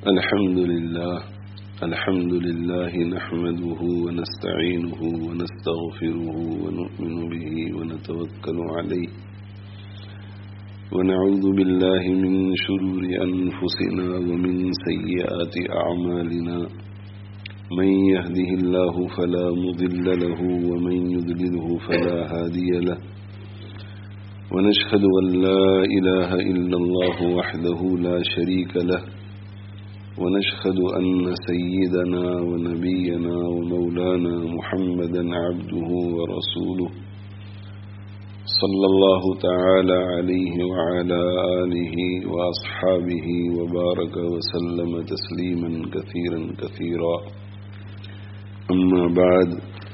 الحمد لله نحمده ونستعينه ونستغفره ونؤمن به ونتوكل عليه ونعوذ بالله من شرور أنفسنا ومن سيئات أعمالنا من يهده الله فلا مضل له ومن يضلله فلا هادي له ونشهد أن لا إله إلا الله وحده لا شريك له ونشهد أن سيدنا ونبينا ومولانا محمدا عبده ورسوله صلى الله تعالى عليه وعلى آله وأصحابه وبارك وسلم تسليما كثيرا كثيرا أما بعد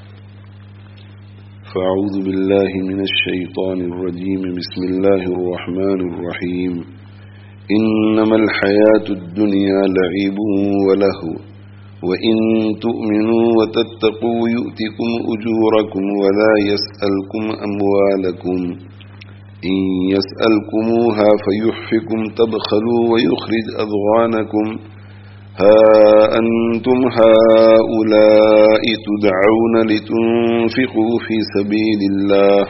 فأعوذ بالله من الشيطان الرجيم بسم الله الرحمن الرحيم إنما الحياة الدنيا لعب ولهو وإن تؤمنوا وتتقوا يؤتكم أجوركم ولا يسألكم أموالكم إن يسألكموها فيحفكم تبخلوا ويخرج أضغانكم ها أنتم هؤلاء تدعون لتنفقوا في سبيل الله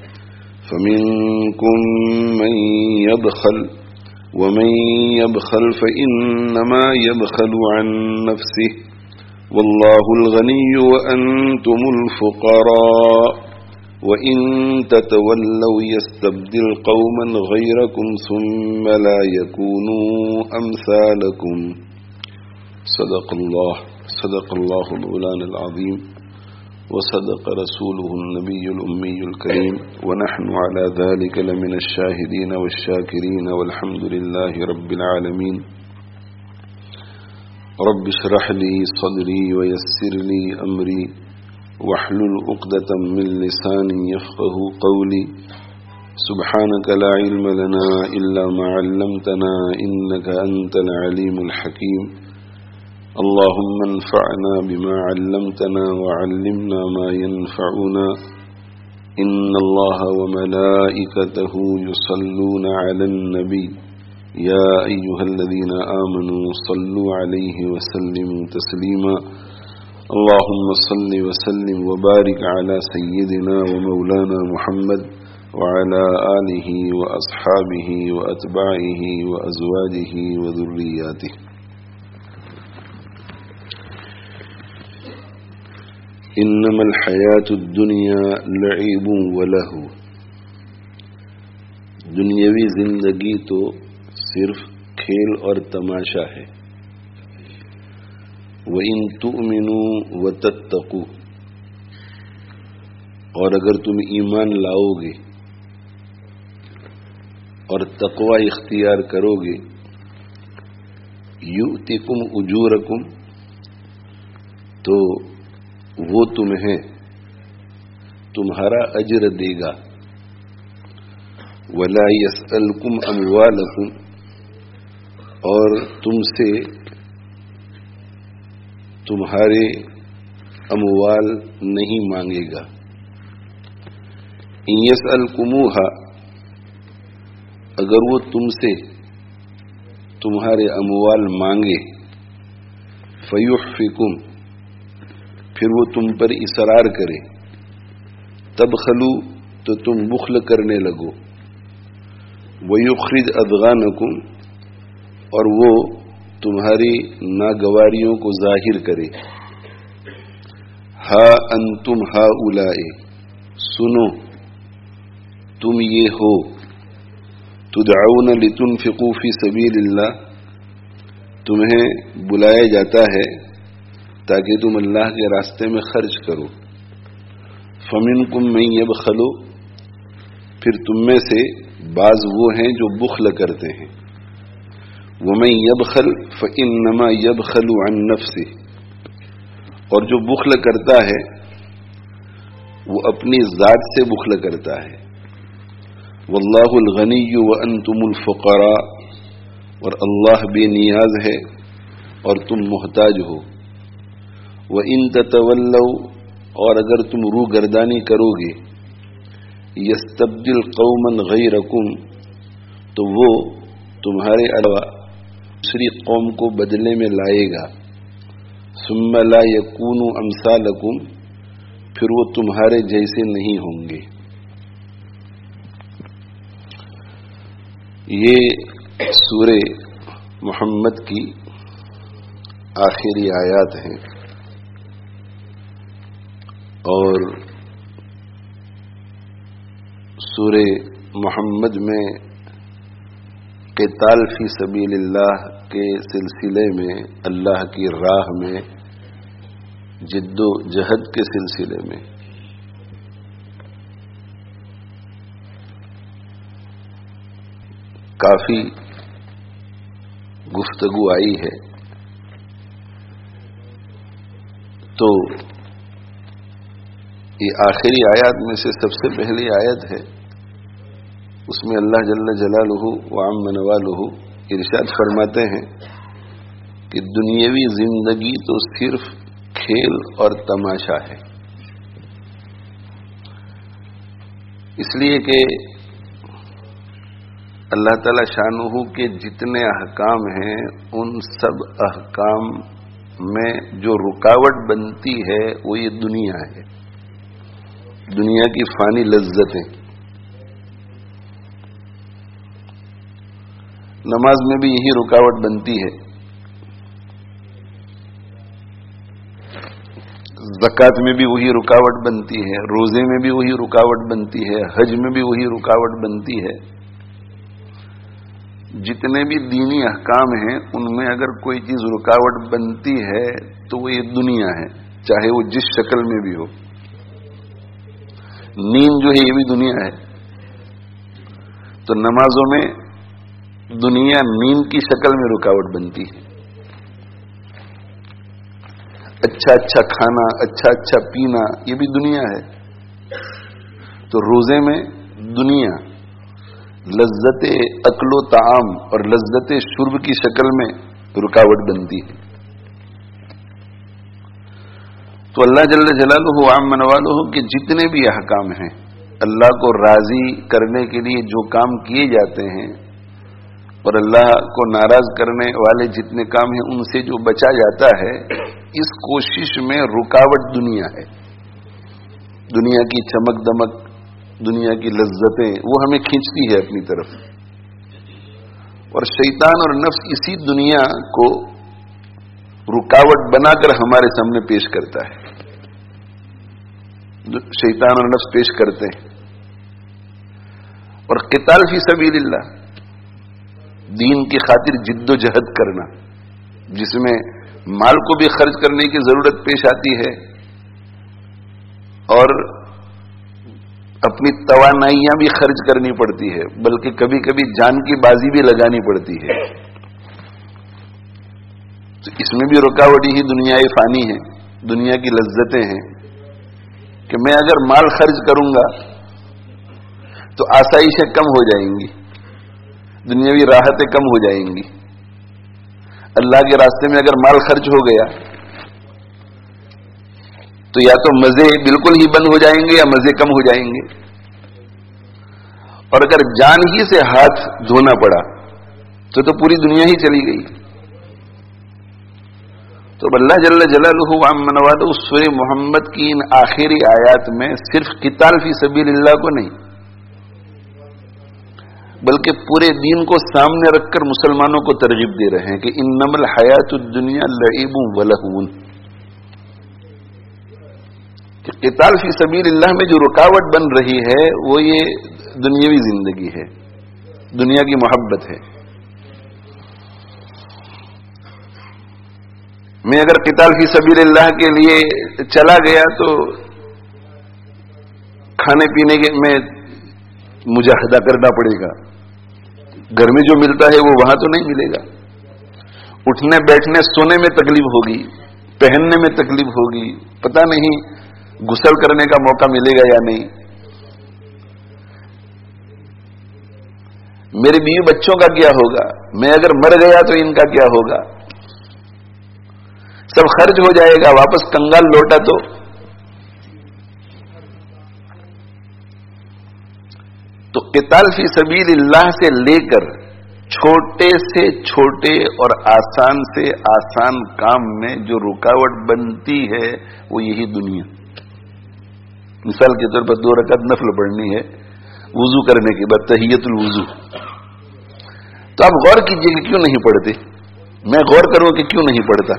فمنكم من يبخل ومن يبخل فإنما يبخل عن نفسه والله الغني وأنتم الفقراء وإن تتولوا يستبدل قوما غيركم ثم لا يكونوا أمثالكم صدق الله العلي العظيم وصدق رسوله النبي الأمي الكريم ونحن على ذلك لمن الشاهدين والشاكرين والحمد لله رب العالمين رب اشرح لي صدري ويسر لي أمري واحلل عقدة من لساني يفقه قولي سبحانك لا علم لنا إلا ما علمتنا إنك أنت العليم الحكيم اللهم انفعنا بما علمتنا وعلمنا ما ينفعنا إن الله وملائكته يصلون على النبي يا أيها الذين آمنوا صلوا عليه وسلموا تسليما اللهم صل وسلم وبارك على سيدنا ومولانا محمد وعلى آله وأصحابه وأتباعه وأزواجه وذرياته انما الحیات الدنیا لعب ولہو دنیاوی زندگی تو صرف کھیل اور تماشا ہے وَإِن تُؤْمِنُوا وَتَتَّقُوا اور اگر تم ایمان لاؤ گے اور تقوی اختیار کرو گے یؤتکم اجورکم تو وہ تمہیں تمہارا اجر دے گا ولا یسألکم اموالکم اور تم سے تمہارے اموال نہیں مانگے گا ان یسألکموہا اگر وہ تم سے تمہارے اموال مانگے فیحفکم پھر وہ تم پر اصرار کرے تبخلو تو تم بخل کرنے لگو ویخرج اضغانکم اور وہ تمہاری ناگواریوں کو ظاہر کرے ہا انتم ہؤلاء سنو تم یہ ہو تدعون لتنفقوا فی سبیل اللہ تمہیں بلایا جاتا ہے تاکہ تم اللہ کے راستے میں خرچ کرو فمنکم من یبخل پھر تم میں سے بعض وہ ہیں جو بخل کرتے ہیں ومن یبخل فانما یبخل عن نفسه اور جو بخل کرتا ہے وہ اپنی ذات سے بخل کرتا ہے واللہ الغنی وانتم الفقراء اور اللہ بے نیاز ہے اور تم محتاج ہو وَإِن تَتَوَلَّوْا اور اگر تم روگردانی کرو گے يَسْتَبْدِلْ قَوْمًا غَيْرَكُمْ تو وہ تمہارے علاوہ دوسری قوم کو بدلے میں لائے گا، ثم لا یکونوا امثالکم، پھر وہ تمہارے جیسے نہیں ہوں گے۔ یہ سورہ محمد کی آخری آیات ہیں، اور سورہ محمد میں قتال فی سبیل اللہ کے سلسلے میں، اللہ کی راہ میں جد و جہد کے سلسلے میں کافی گفتگو آئی ہے۔ تو یہ آخری آیات میں سے سب سے پہلی آیت ہے، اس میں اللہ جل جلالہ وعم نوالہ ارشاد فرماتے ہیں کہ دنیاوی زندگی تو صرف کھیل اور تماشا ہے، اس لیے کہ اللہ تعالی شانہ کے جتنے احکام ہیں ان سب احکام میں جو رکاوٹ بنتی ہے وہ یہ دنیا ہے، دنیا کی فانی لذتیں۔ نماز میں بھی یہی رکاوٹ بنتی ہے، زکوٰۃ میں بھی وہی رکاوٹ بنتی ہے، روزے میں بھی وہی رکاوٹ بنتی ہے، حج میں بھی وہی رکاوٹ بنتی ہے۔ جتنے بھی دینی احکام ہیں ان میں اگر کوئی چیز رکاوٹ بنتی ہے تو وہ یہ دنیا ہے، چاہے وہ جس شکل میں بھی ہو۔ نیند جو ہے یہ بھی دنیا ہے، تو نمازوں میں دنیا نیند کی شکل میں رکاوٹ بنتی ہے۔ اچھا اچھا کھانا، اچھا اچھا پینا، یہ بھی دنیا ہے۔ تو روزے میں دنیا لذت اکل و طعام اور لذت شرب کی شکل میں رکاوٹ بنتی ہے۔ تو اللہ جل جلالہ وعم نوالہ کے جتنے بھی احکام ہیں، اللہ کو راضی کرنے کے لیے جو کام کیے جاتے ہیں اور اللہ کو ناراض کرنے والے جتنے کام ہیں ان سے جو بچا جاتا ہے، اس کوشش میں رکاوٹ دنیا ہے۔ دنیا کی چمک دمک، دنیا کی لذتیں وہ ہمیں کھینچتی ہے اپنی طرف، اور شیطان اور نفس اسی دنیا کو رکاوٹ بنا کر ہمارے سامنے پیش کرتا ہے۔ شیطان اور نفس پیش کرتے ہیں۔ اور قتال فی سبیل اللہ، دین کی خاطر جد و جہد کرنا، جس میں مال کو بھی خرچ کرنے کی ضرورت پیش آتی ہے اور اپنی توانائیاں بھی خرچ کرنی پڑتی ہے، بلکہ کبھی کبھی جان کی بازی بھی لگانی پڑتی ہے۔ تو اس میں بھی رکاوٹ ہی دنیا فانی ہے، دنیا کی لذتیں ہیں کہ میں اگر مال خرچ کروں گا تو آسائشیں کم ہو جائیں گی، دنیاوی راحتیں کم ہو جائیں گی۔ اللہ کے راستے میں اگر مال خرچ ہو گیا تو یا تو مزے بالکل ہی بند ہو جائیں گے یا مزے کم ہو جائیں گے، اور اگر جان ہی سے ہاتھ دھونا پڑا تو پوری دنیا ہی چلی گئی۔ تو اللہ جل جلالہ وعم نوالہ سورہ محمد کی ان آخری آیات میں صرف قتال فی سبیل اللہ کو نہیں بلکہ پورے دین کو سامنے رکھ کر مسلمانوں کو ترغیب دے رہے ہیں کہ انما الحیات الدنیا لعب ولہو، کہ قتال فی سبیل اللہ میں جو رکاوٹ بن رہی ہے وہ یہ دنیاوی زندگی ہے، دنیا کی محبت ہے۔ میں اگر قتال فی سبیل اللہ کے لیے چلا گیا تو کھانے پینے کے میں مجاہدہ کرنا پڑے گا، گھر میں جو ملتا ہے وہ وہاں تو نہیں ملے گا، اٹھنے بیٹھنے سونے میں تکلیف ہوگی، پہننے میں تکلیف ہوگی، پتہ نہیں غسل کرنے کا موقع ملے گا یا نہیں، میرے بیوی بچوں کا کیا ہوگا، میں اگر مر گیا تو ان کا کیا ہوگا، سب خرچ ہو جائے گا، واپس کنگال لوٹا تو قتال فی سبیل اللہ سے لے کر چھوٹے سے چھوٹے اور آسان سے آسان کام میں جو رکاوٹ بنتی ہے وہ یہی دنیا. مثال کے طور پر 2 رکعت نفل پڑھنی ہے وضو کرنے کے بعد تحیت الوضو. تو آپ غور کیجئے کہ کیوں نہیں پڑھتے. میں غور کروں کہ کیوں نہیں پڑھتا.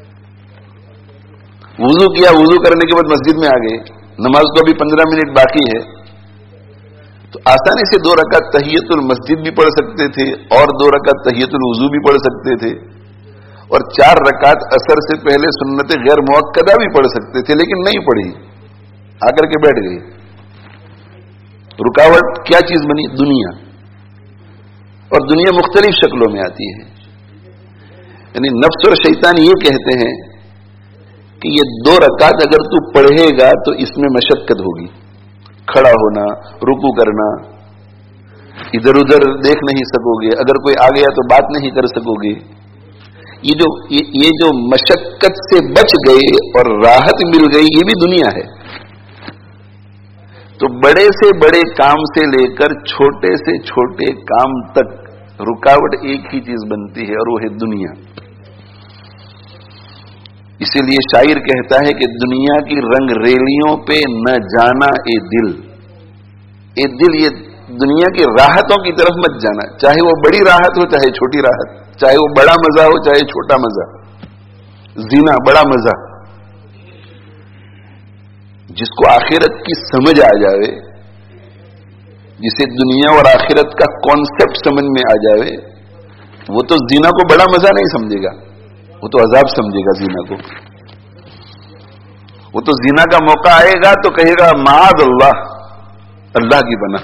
وضو کیا, وضو کرنے کے بعد مسجد میں آ گئے, نماز تو ابھی 15 منٹ باقی ہے, تو آسانی سے 2 رکعت تحیت المسجد بھی پڑھ سکتے تھے اور 2 رکعت تحیت الوضو بھی پڑھ سکتے تھے اور 4 رکعت عصر سے پہلے سنت غیر مؤکدہ بھی پڑھ سکتے تھے, لیکن نہیں پڑھی, آ کر کے بیٹھ گئے. رکاوٹ کیا چیز بنی؟ دنیا. اور دنیا مختلف شکلوں میں آتی ہے. یعنی نفس اور شیطان یہ کہتے ہیں کہ یہ 2 رکعت اگر تو پڑھے گا تو اس میں مشقت ہوگی, کھڑا ہونا, رکوع کرنا, ادھر ادھر دیکھ نہیں سکو گے, اگر کوئی آ گیا تو بات نہیں کر سکو گے. یہ جو مشقت سے بچ گئے اور راحت مل گئی, یہ بھی دنیا ہے. تو بڑے سے بڑے کام سے لے کر چھوٹے سے چھوٹے کام تک رکاوٹ ایک ہی چیز بنتی ہے اور وہ ہے دنیا. اسی لیے شاعر کہتا ہے کہ دنیا کی رنگ ریلیوں پہ نہ جانا اے دل. اے دل, یہ دنیا کی راحتوں کی طرف مت جانا, چاہے وہ بڑی راحت ہو چاہے چھوٹی راحت, چاہے وہ بڑا مزہ ہو چاہے چھوٹا مزہ. زنا بڑا مزہ, جس کو آخرت کی سمجھ آ جاوے, جسے دنیا اور آخرت کا کانسیپٹ سمجھ میں آ جاوے, وہ تو زنا کو بڑا مزہ نہیں سمجھے گا, وہ تو عذاب سمجھے گا زنا کو. وہ تو زنا کا موقع آئے گا تو کہے گا معاذ اللہ, اللہ کی بنا.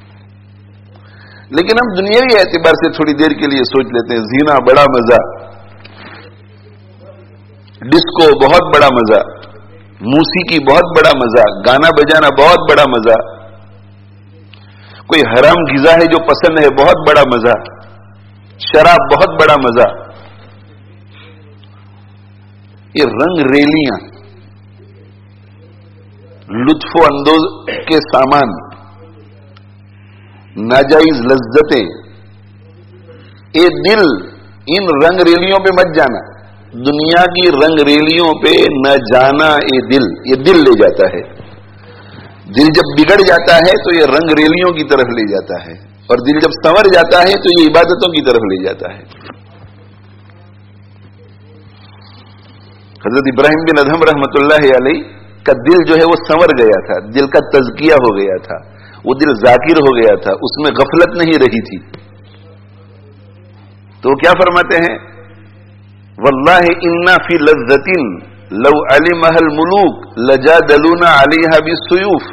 لیکن ہم دنیاوی اعتبار سے تھوڑی دیر کے لیے سوچ لیتے ہیں, زنا بڑا مزہ, ڈسکو بہت بڑا مزہ, موسیقی بہت بڑا مزہ, گانا بجانا بہت بڑا مزہ, کوئی حرام غذا ہے جو پسند ہے بہت بڑا مزہ, شراب بہت بڑا مزہ. یہ رنگ ریلیاں, لطف و اندوز کے سامان, ناجائز لذتیں. اے دل, ان رنگ ریلیوں پہ مت جانا. دنیا کی رنگ ریلیوں پہ نہ جانا اے دل. یہ دل لے جاتا ہے. دل جب بگڑ جاتا ہے تو یہ رنگ ریلیوں کی طرف لے جاتا ہے, اور دل جب سنور جاتا ہے تو یہ عبادتوں کی طرف لے جاتا ہے. حضرت ابراہیم بن ادہم رحمۃ اللہ علیہ کا دل جو ہے وہ سنور گیا تھا, دل کا تزکیہ ہو گیا تھا, وہ دل ذاکر ہو گیا تھا, اس میں غفلت نہیں رہی تھی. تو وہ کیا فرماتے ہیں, واللہ انا فی لذۃ لو علمها الملوک لجادلونا علیہا بالسیوف.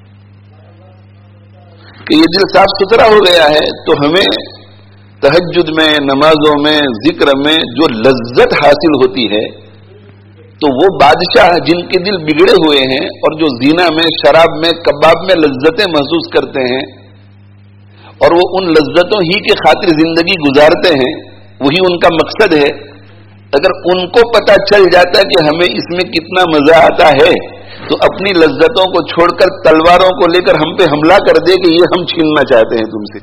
کہ یہ دل صاف ستھرا ہو گیا ہے تو ہمیں تہجد میں, نمازوں میں, ذکر میں جو لذت حاصل ہوتی ہے, تو وہ بادشاہ جن کے دل بگڑے ہوئے ہیں اور جو زنا میں, شراب میں, کباب میں لذتیں محسوس کرتے ہیں اور وہ ان لذتوں ہی کے خاطر زندگی گزارتے ہیں, وہی ان کا مقصد ہے, اگر ان کو پتہ چل جاتا کہ ہمیں اس میں کتنا مزہ آتا ہے تو اپنی لذتوں کو چھوڑ کر تلواروں کو لے کر ہم پہ حملہ کر دے کہ یہ ہم چھیننا چاہتے ہیں تم سے.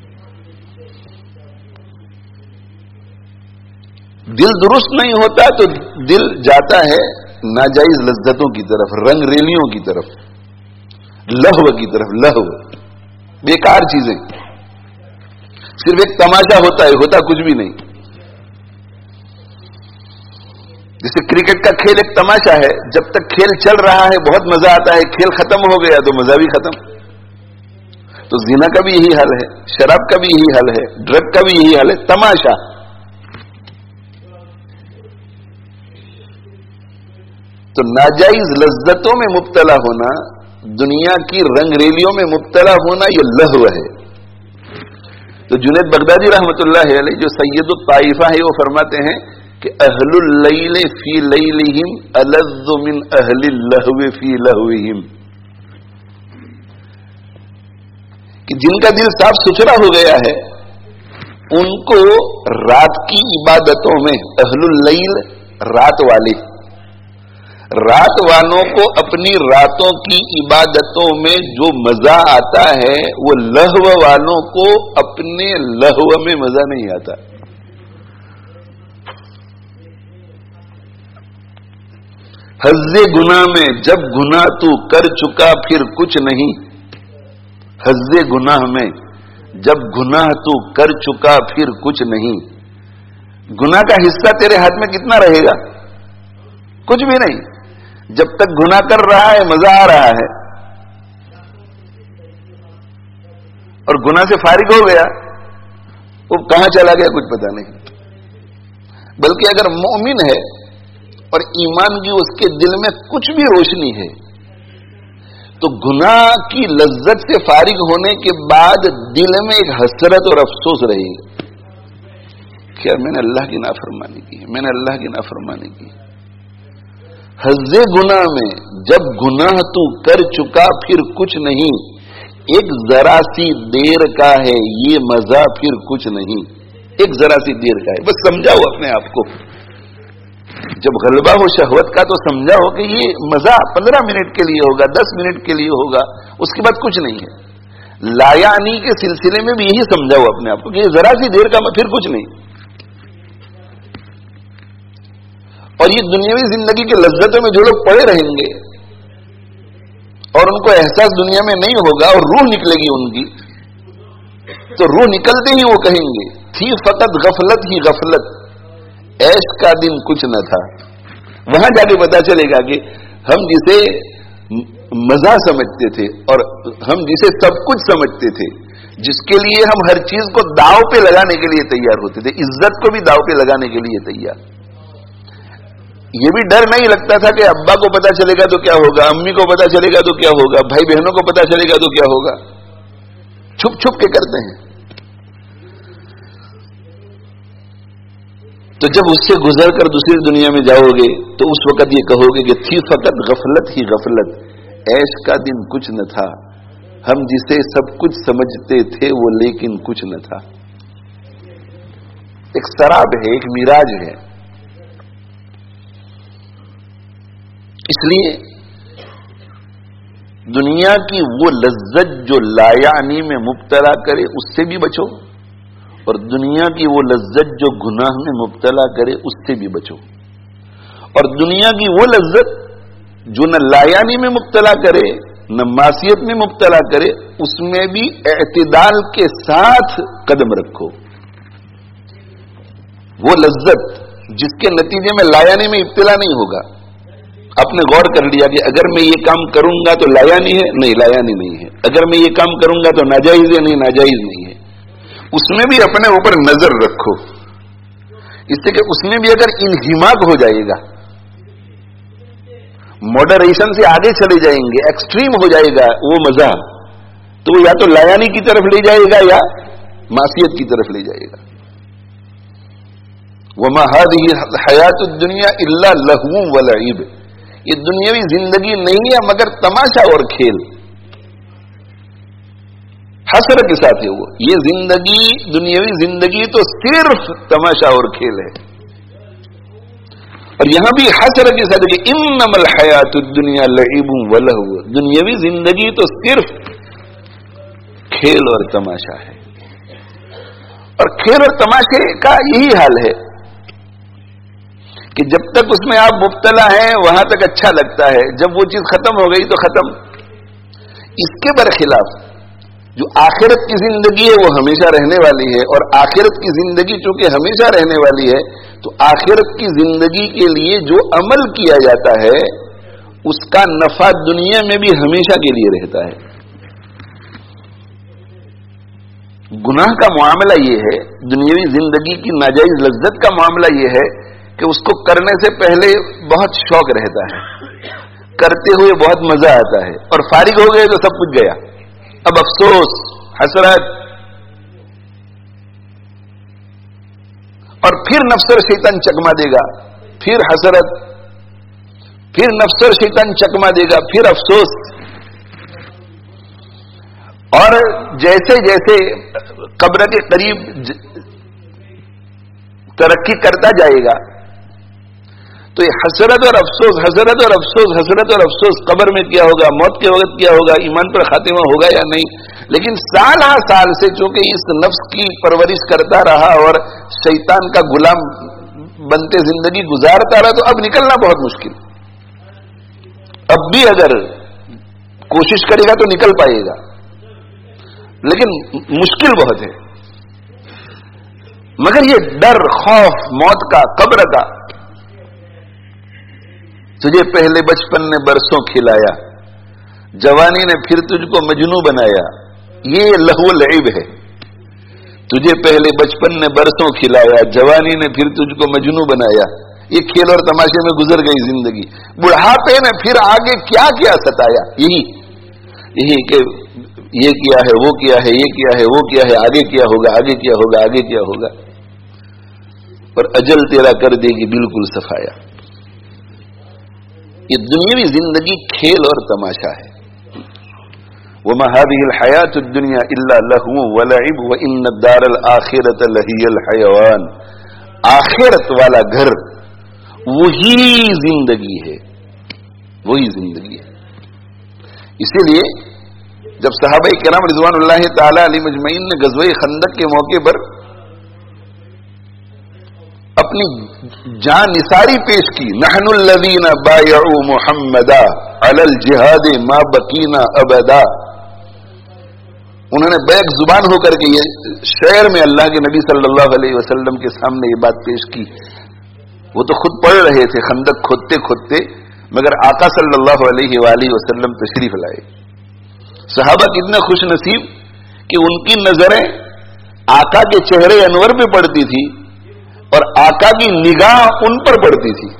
دل درست نہیں ہوتا تو دل جاتا ہے ناجائز لذتوں کی طرف, رنگ ریلیوں کی طرف, لہو کی طرف. لہو بیکار چیزیں, صرف ایک تماشا ہوتا ہے, ہوتا کچھ بھی نہیں. جیسے کرکٹ کا کھیل ایک تماشا ہے, جب تک کھیل چل رہا ہے بہت مزہ آتا ہے, کھیل ختم ہو گیا تو مزہ بھی ختم. تو زنا کا بھی یہی حال ہے, شراب کا بھی یہی حال ہے, ڈرگ کا بھی یہی حال ہے, تماشا. تو ناجائز لذتوں میں مبتلا ہونا, دنیا کی رنگ ریلیوں میں مبتلا ہونا, یہ لہو ہے. تو جنید بغدادی رحمۃ اللہ علیہ جو سید الطائفہ ہے وہ فرماتے ہیں کہ اہل اللیل فی لیلہم الذ من اہل اللہو فی لہوہم. کہ جن کا دل صاف ستھرا ہو گیا ہے ان کو رات کی عبادتوں میں, اہل اللیل رات والے, رات والوں کو اپنی راتوں کی عبادتوں میں جو مزہ آتا ہے وہ لہو والوں کو اپنے لہو میں مزہ نہیں آتا. حظ گناہ میں جب گناہ تو کر چکا پھر کچھ نہیں. حظ گناہ میں جب گناہ تو کر چکا پھر کچھ نہیں. گناہ کا حصہ تیرے ہاتھ میں کتنا رہے گا؟ کچھ بھی نہیں. جب تک گناہ کر رہا ہے مزہ آ رہا ہے، اور گناہ سے فارغ ہو گیا وہ کہاں چلا گیا کچھ پتہ نہیں. بلکہ اگر مومن ہے اور ایمان کی اس کے دل میں کچھ بھی روشنی ہے تو گناہ کی لذت سے فارغ ہونے کے بعد دل میں ایک حسرت اور افسوس رہے گا کہ میں نے اللہ کی نافرمانی کی، میں نے اللہ کی نافرمانی کی. حظ گناہ میں جب گناہ تو کر چکا پھر کچھ نہیں. ایک ذرا سی دیر کا ہے یہ مزہ پھر کچھ نہیں. ایک ذرا سی دیر کا ہے، بس سمجھاؤ اپنے آپ کو. جب غلبہ ہو شہوت کا تو سمجھاؤ کہ یہ مزہ 15 منٹ کے لیے ہوگا، 10 منٹ کے لیے ہوگا، اس کے بعد کچھ نہیں ہے. لایانی کے سلسلے میں بھی یہی سمجھاؤ اپنے آپ کو کہ یہ ذرا سی دیر کا پھر کچھ نہیں. اور یہ دنیاوی زندگی کے لذتوں میں جو لوگ پڑے رہیں گے اور ان کو احساس دنیا میں نہیں ہوگا اور روح نکلے گی ان کی، تو روح نکلتے ہی وہ کہیں گے تھی فقط غفلت ہی غفلت، عیش کا دن کچھ نہ تھا. وہاں جا کے پتا چلے گا کہ ہم جسے مزہ سمجھتے تھے اور ہم جسے سب کچھ سمجھتے تھے، جس کے لیے ہم ہر چیز کو داؤ پہ لگانے کے لیے تیار ہوتے تھے، عزت کو بھی داؤ پہ لگانے کے لیے تیار. یہ بھی ڈر نہیں لگتا تھا کہ ابا کو پتا چلے گا تو کیا ہوگا، امی کو پتا چلے گا تو کیا ہوگا، بھائی بہنوں کو پتا چلے گا تو کیا ہوگا. چھپ چھپ کے کرتے ہیں. تو جب اس سے گزر کر دوسری دنیا میں جاؤ گے تو اس وقت یہ کہو گے کہ تھی فقط غفلت ہی غفلت، عیش کا دن کچھ نہ تھا، ہم جسے سب کچھ سمجھتے تھے وہ لیکن کچھ نہ تھا. ایک سراب ہے، ایک میراج ہے. اس لیے دنیا کی وہ لذت جو لایعنی میں مبتلا کرے اس سے بھی بچو، اور دنیا کی وہ لذت جو گناہ میں مبتلا کرے اس سے بھی بچو. اور دنیا کی وہ لذت جو نہ لایعنی میں مبتلا کرے نہ معصیت میں مبتلا کرے، اس میں بھی اعتدال کے ساتھ قدم رکھو. وہ لذت جس کے نتیجے میں لایعنی میں ابتلا نہیں ہوگا. آپ نے غور کر لیا کہ اگر میں یہ کام کروں گا تو لایانی ہے؟ نہیں، لایانی نہیں ہے. اگر میں یہ کام کروں گا تو ناجائز ہے؟ نہیں، ناجائز نہیں ہے. اس میں بھی اپنے اوپر نظر رکھو، اس سے کہ اس میں بھی اگر انہماک ہو جائے گا، ماڈریشن سے آگے چلے جائیں گے، ایکسٹریم ہو جائے گا وہ مزہ، تو وہ یا تو لایانی کی طرف لے جائے گا یا معصیت کی طرف لے جائے گا. وما هذه الحیات الدنیا الا لہو ولعب، یہ دنیاوی زندگی نہیں ہے مگر تماشا اور کھیل. حسرت کے ساتھ ہے وہ، یہ زندگی دنیاوی زندگی تو صرف تماشا اور کھیل ہے. اور یہاں بھی حسرت کے ساتھ ہے کہ انما الحیات الدنیا لعب ولہو، دنیاوی زندگی تو صرف کھیل اور تماشا ہے. اور کھیل اور تماشے کا یہی حال ہے کہ جب تک اس میں آپ مبتلا ہیں وہاں تک اچھا لگتا ہے، جب وہ چیز ختم ہو گئی تو ختم. اس کے برخلاف جو آخرت کی زندگی ہے وہ ہمیشہ رہنے والی ہے، اور آخرت کی زندگی چونکہ ہمیشہ رہنے والی ہے تو آخرت کی زندگی کے لیے جو عمل کیا جاتا ہے اس کا نفع دنیا میں بھی ہمیشہ کے لیے رہتا ہے. گناہ کا معاملہ یہ ہے، دنیاوی زندگی کی ناجائز لذت کا معاملہ یہ ہے کہ اس کو کرنے سے پہلے بہت شوق رہتا ہے، کرتے ہوئے بہت مزہ آتا ہے، اور فارغ ہو گئے تو سب کچھ گیا. اب افسوس، حسرت، اور پھر نفس اور شیطان چکما دے گا، پھر حسرت، پھر نفس اور شیطان چکما دے گا، پھر افسوس. اور جیسے جیسے قبر کے قریب ترقی کرتا جائے گا تو یہ حسرت اور افسوس، حسرت اور افسوس، حسرت اور افسوس، قبر میں کیا ہوگا، موت کے وقت کیا ہوگا، ایمان پر خاتمہ ہوگا یا نہیں. لیکن سال ہا سال سے چونکہ اس نفس کی پرورش کرتا رہا اور شیطان کا غلام بنتے زندگی گزارتا رہا، تو اب نکلنا بہت مشکل. اب بھی اگر کوشش کرے گا تو نکل پائے گا، لیکن مشکل بہت ہے. مگر یہ ڈر، خوف موت کا، قبر کا، تجھے پہلے بچپن نے برسوں کھلایا، جوانی نے پھر تجھ کو مجنوں بنایا. یہ لہو لعب ہے. تجھے پہلے بچپن نے برسوں کھلایا، جوانی نے پھر تجھ کو مجنوں بنایا. یہ کھیل اور تماشے میں گزر گئی زندگی. بڑھاپے نے پھر آگے کیا کیا ستایا. یہی کہ یہ کیا ہے، وہ کیا ہے، یہ کیا ہے، وہ کیا ہے، آگے کیا ہوگا، آگے کیا ہوگا، آگے کیا ہوگا. اور اجل تیرا کر دے گی بالکل صفایا. یہ دنیاوی زندگی کھیل اور تماشا ہے. وما هذه الحیات الدنیا الا لهو ولعب وان الدار الاخرة لهي الحیوان. آخرت والا گھر وہی زندگی ہے، وہی زندگی ہے. اسی لیے جب صحابہ کرام رضوان اللہ تعالی علیہم اجمعین نے غزوہ خندق کے موقع پر اپنی جان نثاری پیش کی، نحن الذین بایعوا محمدا علی الجہاد ما بقینا ابدا. انہوں نے بیک زبان ہو کر کے یہ شعر میں اللہ کے نبی صلی اللہ علیہ وسلم کے سامنے یہ بات پیش کی. وہ تو خود پڑھ رہے تھے خندق کھودتے کھودتے، مگر آقا صلی اللہ علیہ وآلہ وسلم تشریف لائے. صحابہ کتنے خوش نصیب کہ ان کی نظریں آقا کے چہرے انور پہ پڑتی تھی اور آقا کی نگاہ ان پر پڑتی تھی.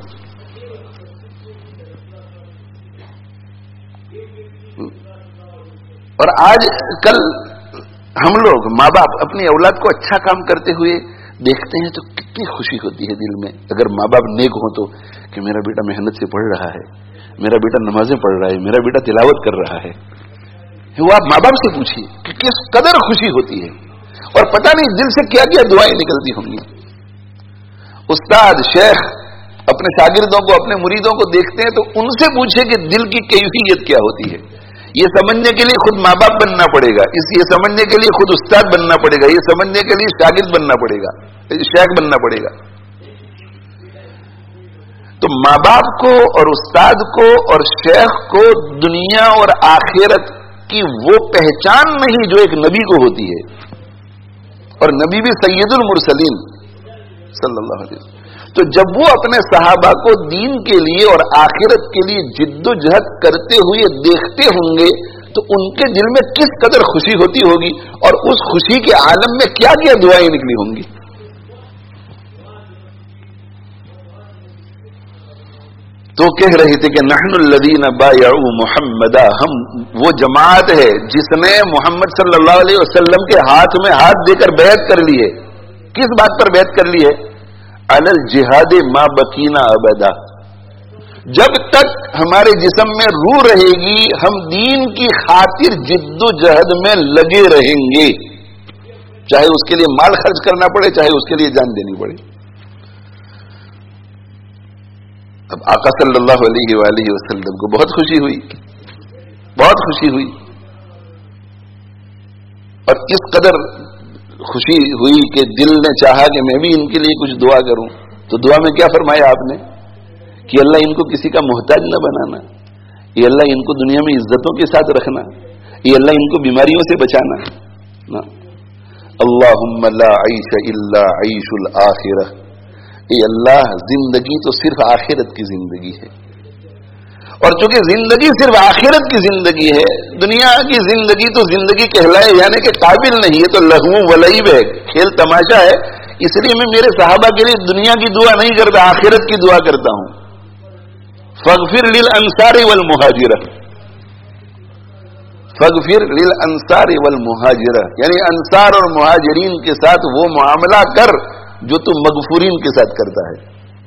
اور آج کل ہم لوگ ماں باپ اپنی اولاد کو اچھا کام کرتے ہوئے دیکھتے ہیں تو کتنی خوشی ہوتی ہے دل میں. اگر ماں باپ نیک ہوں تو کہ میرا بیٹا محنت سے پڑھ رہا ہے، میرا بیٹا نمازیں پڑھ رہا ہے، میرا بیٹا تلاوت کر رہا ہے. وہ آپ ماں باپ سے پوچھیے کہ کس قدر خوشی ہوتی ہے، اور پتہ نہیں دل سے کیا کیا دعائیں نکلتی ہوں گی. استاد شیخ اپنے شاگردوں کو، اپنے مریدوں کو دیکھتے ہیں تو ان سے پوچھے کہ دل کی کیفیت کیا ہوتی ہے. یہ سمجھنے کے لیے خود ماں باپ بننا پڑے گا، یہ سمجھنے کے لیے خود استاد بننا پڑے گا، یہ سمجھنے کے لیے شاگرد بننا پڑے گا، شیخ بننا پڑے گا. تو ماں باپ کو اور استاد کو اور شیخ کو دنیا اور آخرت کی وہ پہچان نہیں جو ایک نبی کو ہوتی ہے. اور نبی بھی سید المرسلین صلی اللہ علیہ وسلم. تو جب وہ اپنے صحابہ کو دین کے لیے اور آخرت کے لیے جد و جہد کرتے ہوئے دیکھتے ہوں گے تو ان کے دل میں کس قدر خوشی ہوتی ہوگی، اور اس خوشی کے عالم میں کیا کیا دعائیں نکلی ہوں گی. تو کہہ رہے تھے کہ نحن الذین بایعوا محمدا، ہم وہ جماعت ہے جس نے محمد صلی اللہ علیہ وسلم کے ہاتھ میں ہاتھ دے کر بیعت کر لی ہے. کس بات پر بیعت کر لی ہے؟ علی الجہاد ما بقینا ابدا. جب تک ہمارے جسم میں روح رہے گی ہم دین کی خاطر جد و جہد میں لگے رہیں گے، چاہے اس کے لیے مال خرچ کرنا پڑے، چاہے اس کے لیے جان دینی پڑے. اب آقا صلی اللہ علیہ وآلہ وسلم کو بہت خوشی ہوئی، بہت خوشی ہوئی. اور اس قدر خوشی ہوئی کہ دل نے چاہا کہ میں بھی ان کے لیے کچھ دعا کروں. تو دعا میں کیا فرمایا آپ نے کہ اللہ ان کو کسی کا محتاج نہ بنانا، یہ اللہ ان کو دنیا میں عزتوں کے ساتھ رکھنا، یہ اللہ ان کو بیماریوں سے بچانا. اللہم لا عیش الا عیش الآخرہ. اے اللہ زندگی تو صرف آخرت کی زندگی ہے، اور چونکہ زندگی صرف آخرت کی زندگی ہے، دنیا کی زندگی تو زندگی کہلائے جانے کے قابل نہیں ہے، تو لہو ولعب ہے، کھیل تماشا ہے. اس لیے میں میرے صحابہ کے لیے دنیا کی دعا نہیں کرتا، آخرت کی دعا کرتا ہوں. فاغفر للانصار والمہاجرہ، فاغفر للانصار والمہاجرہ، یعنی انصار اور مہاجرین کے ساتھ وہ معاملہ کر جو تو مغفورین کے ساتھ کرتا ہے.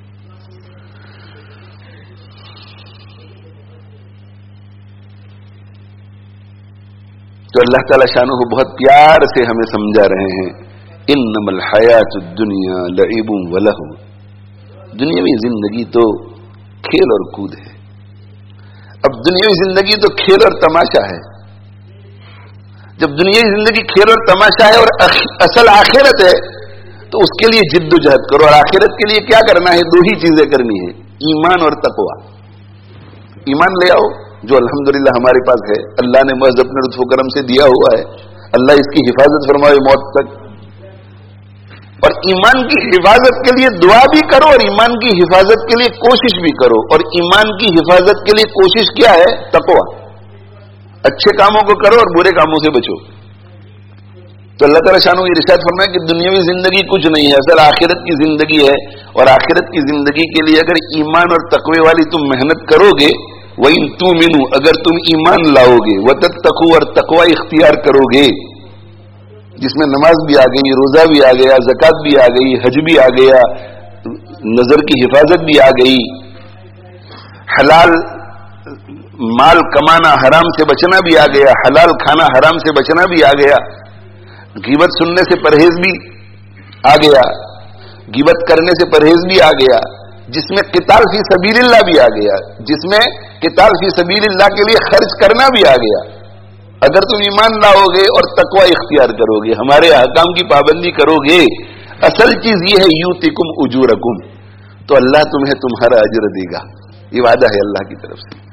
تو اللہ تعالی شانہ بہت پیار سے ہمیں سمجھا رہے ہیں، انما الحیات الدنیا لعب ولہو. دنیاوی زندگی تو کھیل اور کود ہے. اب دنیاوی زندگی تو کھیل اور تماشا ہے. جب دنیاوی زندگی کھیل اور تماشا ہے اور اصل آخرت ہے تو اس کے لیے جد و جہد کرو. اور آخرت کے لیے کیا کرنا ہے؟ 2 ہی چیزیں کرنی ہے، ایمان اور تقوی. ایمان لے آؤ جو الحمدللہ ہمارے پاس ہے، اللہ نے محض اپنے لطف و کرم سے دیا ہوا ہے، اللہ اس کی حفاظت فرمائے موت تک. اور ایمان کی حفاظت کے لیے دعا بھی کرو اور ایمان کی حفاظت کے لیے کوشش بھی کرو. اور ایمان کی حفاظت کے لیے کوشش کیا ہے؟ تقوی. اچھے کاموں کو کرو اور برے کاموں سے بچو. تو اللہ تعالیٰ شانہ ارشاد فرمایا کہ دنیاوی زندگی کچھ نہیں ہے، اصل آخرت کی زندگی ہے. اور آخرت کی زندگی کے لیے اگر ایمان اور تقوی والی تم محنت کرو گے، وَإِن تُؤْمِنُوا، اگر تم ایمان لاؤ گے، وَتَتَّقُوا، اور تقوی اختیار کرو گے، جس میں نماز بھی آ گئی، روزہ بھی آ گیا، زکوٰۃ بھی آ گئی، حج بھی آ گیا، نظر کی حفاظت بھی آ گئی، حلال مال کمانا، حرام سے بچنا بھی آ گیا، حلال کھانا، حرام سے بچنا بھی آ گیا، غیبت سننے سے پرہیز بھی آ گیا، غیبت کرنے سے پرہیز بھی آ گیا، جس میں قتال فی سبیل اللہ بھی آ گیا، جس میں قتال فی سبیل اللہ کے لیے خرچ کرنا بھی آ گیا. اگر تم ایمان لاؤ گے اور تقوی اختیار کرو گے، ہمارے احکام کی پابندی کرو گے، اصل چیز یہ ہے یؤتکم اجورکم، تو اللہ تمہیں تمہارا اجر دے گا. یہ وعدہ ہے اللہ کی طرف سے،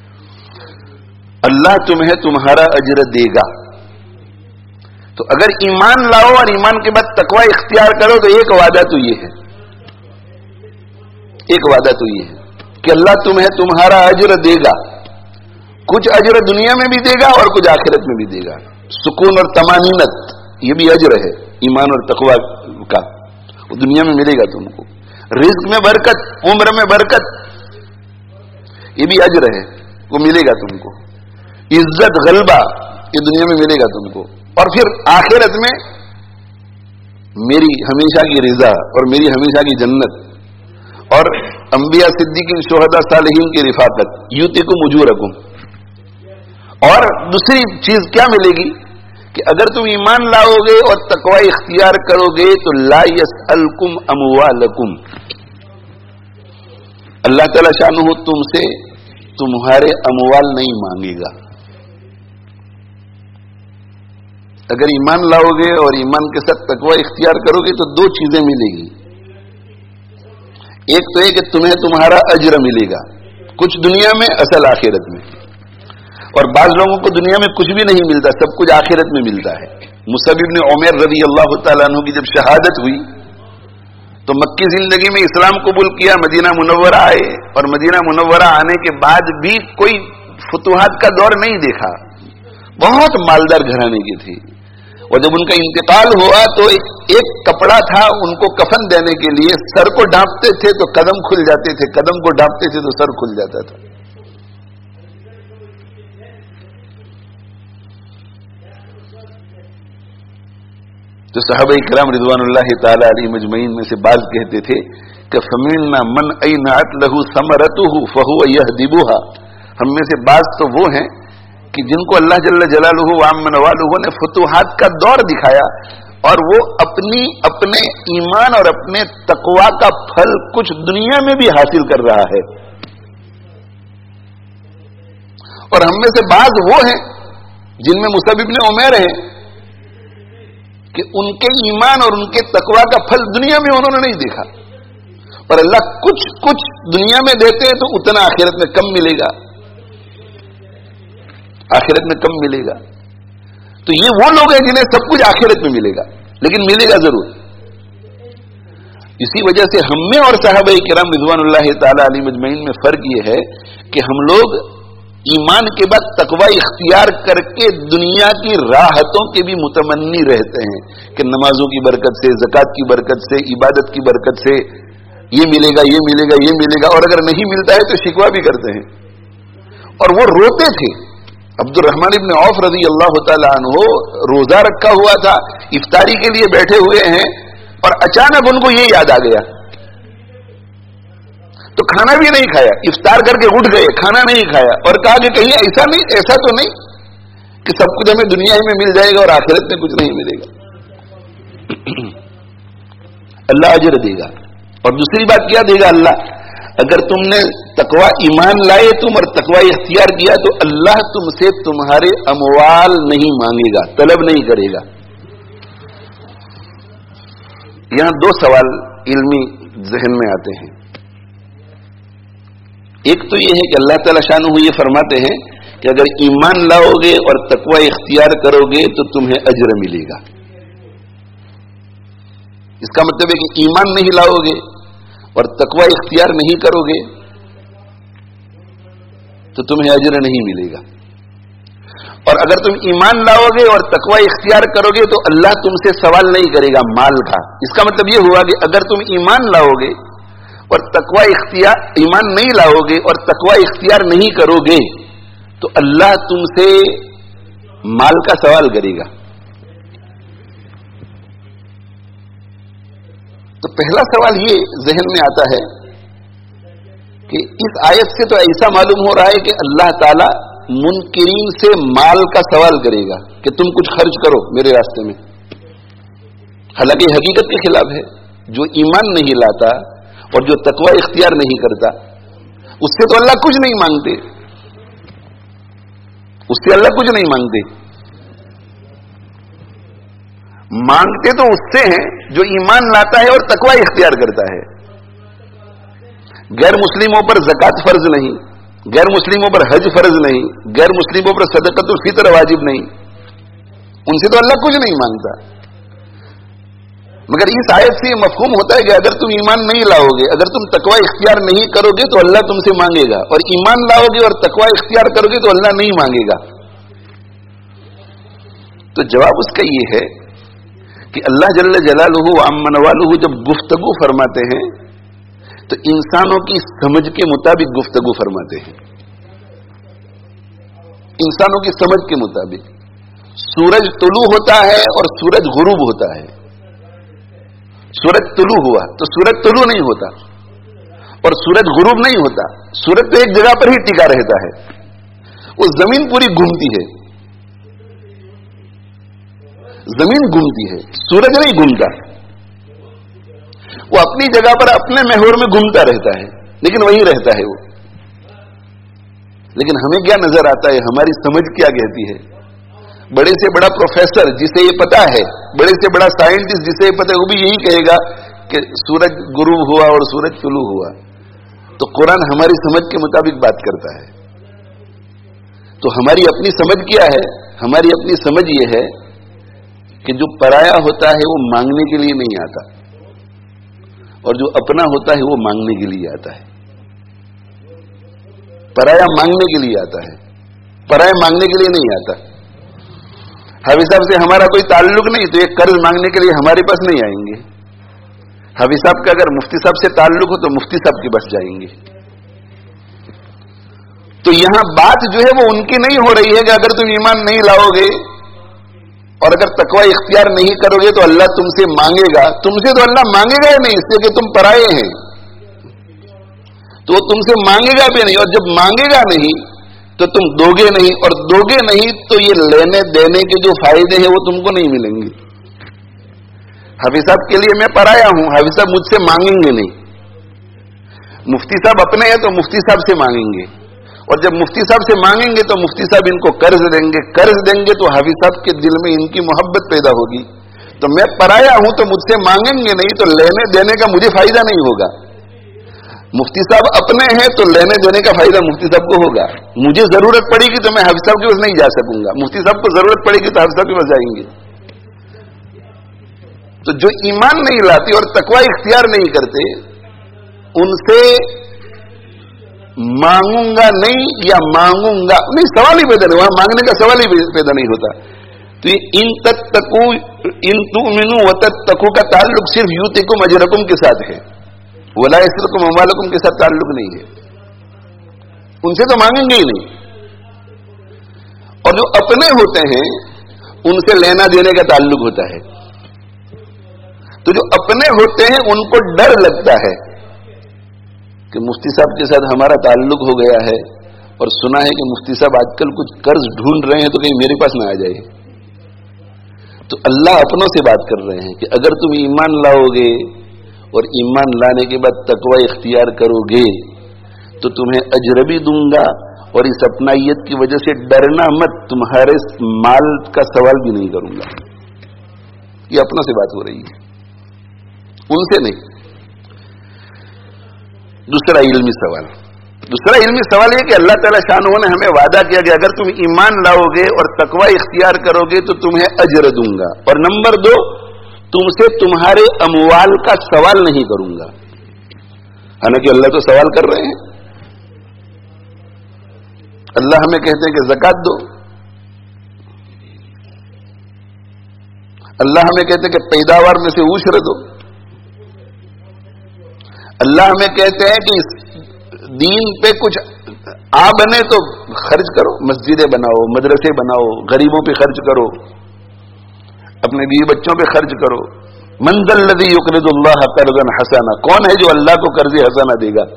اللہ تمہیں تمہارا اجر دے گا. تو اگر ایمان لاؤ اور ایمان کے بعد تقوی اختیار کرو تو ایک وعدہ تو یہ ہے، ایک وعدہ تو یہ ہے کہ اللہ تمہیں تمہارا اجر دے گا. کچھ اجر دنیا میں بھی دے گا اور کچھ آخرت میں بھی دے گا. سکون اور طمانینت یہ بھی اجر ہے ایمان اور تقوی کا، وہ دنیا میں ملے گا تم کو. رزق میں برکت، عمر میں برکت، یہ بھی اجر ہے، وہ ملے گا تم کو. عزت، غلبہ، یہ دنیا میں ملے گا تم کو. اور پھر آخرت میں میری ہمیشہ کی رضا اور میری ہمیشہ کی جنت اور انبیاء، صدیقین، شہداء، صالحین کی رفاقت. یؤتکم اجورکم. اور دوسری چیز کیا ملے گی کہ اگر تم ایمان لاؤ گے اور تقوی اختیار کرو گے تو لا یسألکم اموالکم، اللہ تعالی شانہ تم سے تمہارے اموال نہیں مانگے گا. اگر ایمان لاؤ گے اور ایمان کے ساتھ تقوی اختیار کرو گے تو 2 چیزیں ملے گی. ایک تو یہ کہ تمہیں تمہارا اجر ملے گا، کچھ دنیا میں، اصل آخرت میں. اور بعض لوگوں کو دنیا میں کچھ بھی نہیں ملتا، سب کچھ آخرت میں ملتا ہے. مصعب بن عمیر رضی اللہ تعالیٰ عنہ کی جب شہادت ہوئی تو مکی زندگی میں اسلام قبول کیا، مدینہ منورہ آئے، اور مدینہ منورہ آنے کے بعد بھی کوئی فتوحات کا دور نہیں دیکھا. بہت مالدار گھرانے کے تھے. اور جب ان کا انتقال ہوا تو ایک کپڑا تھا، ان کو کفن دینے کے لیے سر کو ڈھانپتے تھے تو قدم کھل جاتے تھے، قدم کو ڈھانپتے تھے تو سر کھل جاتا تھا. تو صحابہ کرام رضوان اللہ تعالی علیہ مجمعین میں سے بعض کہتے تھے کہ فمنا من اینعت له ثمرته فهو يهدبها، ہم میں سے بعض تو وہ ہیں کہ جن کو اللہ جل جلالہ وعم نوالہ نے فتوحات کا دور دکھایا اور وہ اپنے ایمان اور اپنے تقوی کا پھل کچھ دنیا میں بھی حاصل کر رہا ہے. اور ہم میں سے بعض وہ ہیں جن میں مصعب بن عمیر ہیں کہ ان کے ایمان اور ان کے تقوی کا پھل دنیا میں انہوں نے نہیں دیکھا، اور اللہ کچھ دنیا میں دیتے ہیں تو اتنا آخرت میں کم ملے گا، آخرت میں کم ملے گا. تو یہ وہ لوگ ہیں جنہیں سب کچھ آخرت میں ملے گا، لیکن ملے گا ضرور. اسی وجہ سے ہم میں اور صحابہ کرام رضوان اللہ تعالی علیہ مجمعین میں فرق یہ ہے کہ ہم لوگ ایمان کے بعد تقوی اختیار کر کے دنیا کی راحتوں کے بھی متمنی رہتے ہیں کہ نمازوں کی برکت سے، زکوٰۃ کی برکت سے، عبادت کی برکت سے یہ ملے گا، یہ ملے گا، یہ ملے گا. اور اگر نہیں ملتا ہے تو شکوہ بھی کرتے ہیں. اور وہ روتے تھے. عبد الرحمن ابن عوف رضی اللہ تعالیٰ عنہ روزہ رکھا ہوا تھا، افطاری کے لیے بیٹھے ہوئے ہیں اور اچانک ان کو یہ یاد آ گیا تو کھانا بھی نہیں کھایا، افطار کر کے اٹھ گئے، کھانا نہیں کھایا اور کہا کہ کہیں ایسا تو نہیں کہ سب کچھ ہمیں دنیا ہی میں مل جائے گا اور آخرت میں کچھ نہیں ملے گا. اللہ اجر دے گا. اور دوسری بات کیا دے گا اللہ؟ اگر تم نے तकवा ईमान लाए तुम और तकवा इख्तियार किया तो अल्लाह तुमसे तुम्हारे अमवाल नहीं मांगेगा, तलब नहीं करेगा। यहां दो सवाल इल्मी जहन में आते हैं। एक तो यह है कि अल्लाह ताला शानहू ये फरमाते हैं कि अगर ईमान लाओगे और तकवा इख्तियार करोगे तो तुम्हें अजर मिलेगा। इसका मतलब है कि ईमान नहीं लाओगे और तकवा इख्तियार नहीं करोगे तो तुम्हें अजर नहीं मिलेगा। और अगर तुम ईमान लाओगे और तकवा इख्तियार करोगे तो अल्लाह तुमसे सवाल नहीं करेगा माल का। इसका मतलब यह हुआ कि अगर तुम ईमान लाओगे और तकवा इख्तियार, ईमान नहीं लाओगे और तकवा इख्तियार नहीं करोगे तो अल्लाह तुमसे माल का सवाल करेगा। तो पहला सवाल ये जहन में आता है कि इस आयत से तो ऐसा मालूम हो रहा है कि अल्लाह ताला मुनकिरीन से माल का सवाल करेगा कि तुम कुछ खर्च करो मेरे रास्ते में। हालांकि हकीकत के खिलाफ है। जो ईमान नहीं लाता और जो तकवा इख्तियार नहीं करता उससे तो अल्लाह कुछ नहीं मांगते, उससे अल्लाह कुछ नहीं मांगते। मांगते तो उससे हैं जो ईमान लाता है और तकवा इख्तियार करता है। गैर मुस्लिमों पर ज़कात फर्ज नहीं, गैर मुस्लिमों पर हज फर्ज नहीं, गैर मुस्लिमों पर सदक़तुल फितर वाजिब नहीं, उनसे तो अल्लाह कुछ नहीं मांगता। मगर इस आयत से मफहूम होता है कि अगर तुम ईमान नहीं लाओगे, अगर तुम तकवा इख्तियार नहीं करोगे तो अल्लाह तुमसे मांगेगा, और ईमान लाओगे और तकवा इख्तियार करोगे तो अल्लाह नहीं मांगेगा। तो जवाब उसका ये है कि अल्लाह जल्ल जलालुहु व अम्मा नवालुहु जब गुफ्तगू फरमाते हैं तो इंसानों की समझ के मुताबिक गुफ्तगू फरमाते हैं। इंसानों की समझ के मुताबिक सूरज तुलू होता है और सूरज गुरूब होता है। सूरज तुलू हुआ तो सूरज तुलू नहीं होता और सूरज गुरूब नहीं होता। सूरज तो एक जगह पर ही टिका रहता है, वो जमीन पूरी घूमती है, जमीन घूमती है, सूरज नहीं घूमता। वो अपनी जगह पर अपने महवर में घूमता रहता है लेकिन वहीं रहता है वो। लेकिन हमें क्या नजर आता है, हमारी समझ क्या कहती है? बड़े से बड़ा प्रोफेसर जिसे ये पता है, बड़े से बड़ा साइंटिस्ट जिसे ये पता है, वो भी यही कहेगा कि सूरज गुरूब हुआ और सूरज तुलू हुआ। तो कुरान हमारी समझ के मुताबिक बात करता है। तो हमारी अपनी समझ क्या है? हमारी अपनी समझ ये है कि जो पराया होता है वो मांगने के लिए नहीं आता और जो अपना होता है वो मांगने के लिए आता है। पराया मांगने के लिए आता है, पराया मांगने के लिए नहीं आता। हाफिज साहब से हमारा कोई ताल्लुक नहीं तो ये कर्ज मांगने के लिए हमारे पास नहीं आएंगे। हाफिज साहब का अगर मुफ्ती साहब से ताल्लुक हो तो मुफ्ती साहब के पास जाएंगे। तो यहां बात जो है वो उनकी नहीं हो रही है कि अगर तुम ईमान नहीं लाओगे और अगर तकवा इख्तियार नहीं करोगे तो अल्लाह तुमसे मांगेगा। तुमसे तो अल्लाह मांगेगा ही नहीं, इसलिए कि तुम पराये हैं, तो वो तुमसे मांगेगा भी नहीं। और जब मांगेगा नहीं तो तुम दोगे नहीं, और दोगे नहीं तो ये लेने देने के जो फायदे हैं वो तुमको नहीं मिलेंगे। हाफिज साहब के लिए मैं पराया हूं, हाफिज साहब मुझसे मांगेंगे नहीं। मुफ्ती साहब अपने हैं तो मुफ्ती साहब से मांगेंगे, और जब मुफ्ती साहब से मांगेंगे तो मुफ्ती साहब इनको कर्ज देंगे, कर्ज देंगे तो हाफिज साहब के दिल में इनकी मोहब्बत पैदा होगी। तो मैं पराया हूं तो मुझसे मांगेंगे नहीं, तो लेने देने का मुझे फायदा नहीं होगा। मुफ्ती साहब अपने हैं तो लेने देने का फायदा मुफ्ती साहब को होगा। मुझे जरूरत पड़ेगी तो मैं हाफिज साहब के पास नहीं जा सकूंगा, मुफ्ती साहब को जरूरत पड़ेगी तो हाफिज साहब के पास जाएंगे। तो जो ईमान नहीं लाते और तकवा इख्तियार नहीं करते उनसे मांगूंगा नहीं या मांगूंगा नहीं, सवाल ही पैदा नहीं, वहां मांगने का सवाल ही पैदा नहीं होता। तो इन तत्तकू इन तुमिनु व तत्तकू का ताल्लुक सिर्फ यूतिकुम अजरकुम के साथ है, वला यसलकुम अमवालकुम के साथ ताल्लुक नहीं है। उनसे तो मांगेंगे ही नहीं। और जो अपने होते हैं उनसे लेना देने का ताल्लुक होता है। तो जो अपने होते हैं उनको डर लगता है कि मुफ्ती साहब के साथ हमारा ताल्लुक हो गया है और सुना है कि मुफ्ती साहब आजकल कुछ कर्ज ढूंढ रहे हैं तो कहीं मेरे पास ना आ जाए। तो अल्लाह अपनों से बात कर रहे हैं कि अगर तुम ईमान लाओगे और ईमान लाने के बाद तकवा इख्तियार करोगे تو تمہیں اجر بھی دوں گا، اور اس اپنائیت کی وجہ سے ڈرنا مت، تمہارے مال کا سوال بھی نہیں کروں گا. یہ اپنوں سے بات ہو رہی ہے، ان سے نہیں. دوسرا علمی سوال یہ کہ اللہ تعالیٰ شانہ نے ہمیں وعدہ کیا کہ اگر تم ایمان لاؤ گے اور تقوی اختیار کرو گے تو تمہیں اجر دوں گا، اور نمبر 2 تم سے تمہارے اموال کا سوال نہیں کروں گا. حالانکہ اللہ تو سوال کر رہے ہیں. اللہ ہمیں کہتے ہیں کہ زکات دو، اللہ ہمیں کہتے ہیں کہ پیداوار میں سے عشر دو، اللہ ہمیں کہتے ہیں کہ دین پہ کچھ بنے تو خرچ کرو، مسجدیں بناؤ، مدرسے بناؤ، غریبوں پہ خرچ کرو، اپنے بیوی بچوں پہ خرچ کرو. من ذا الذی یقرض اللہ قرضا حسنا، کون ہے جو اللہ کو قرض حسنہ دے گا؟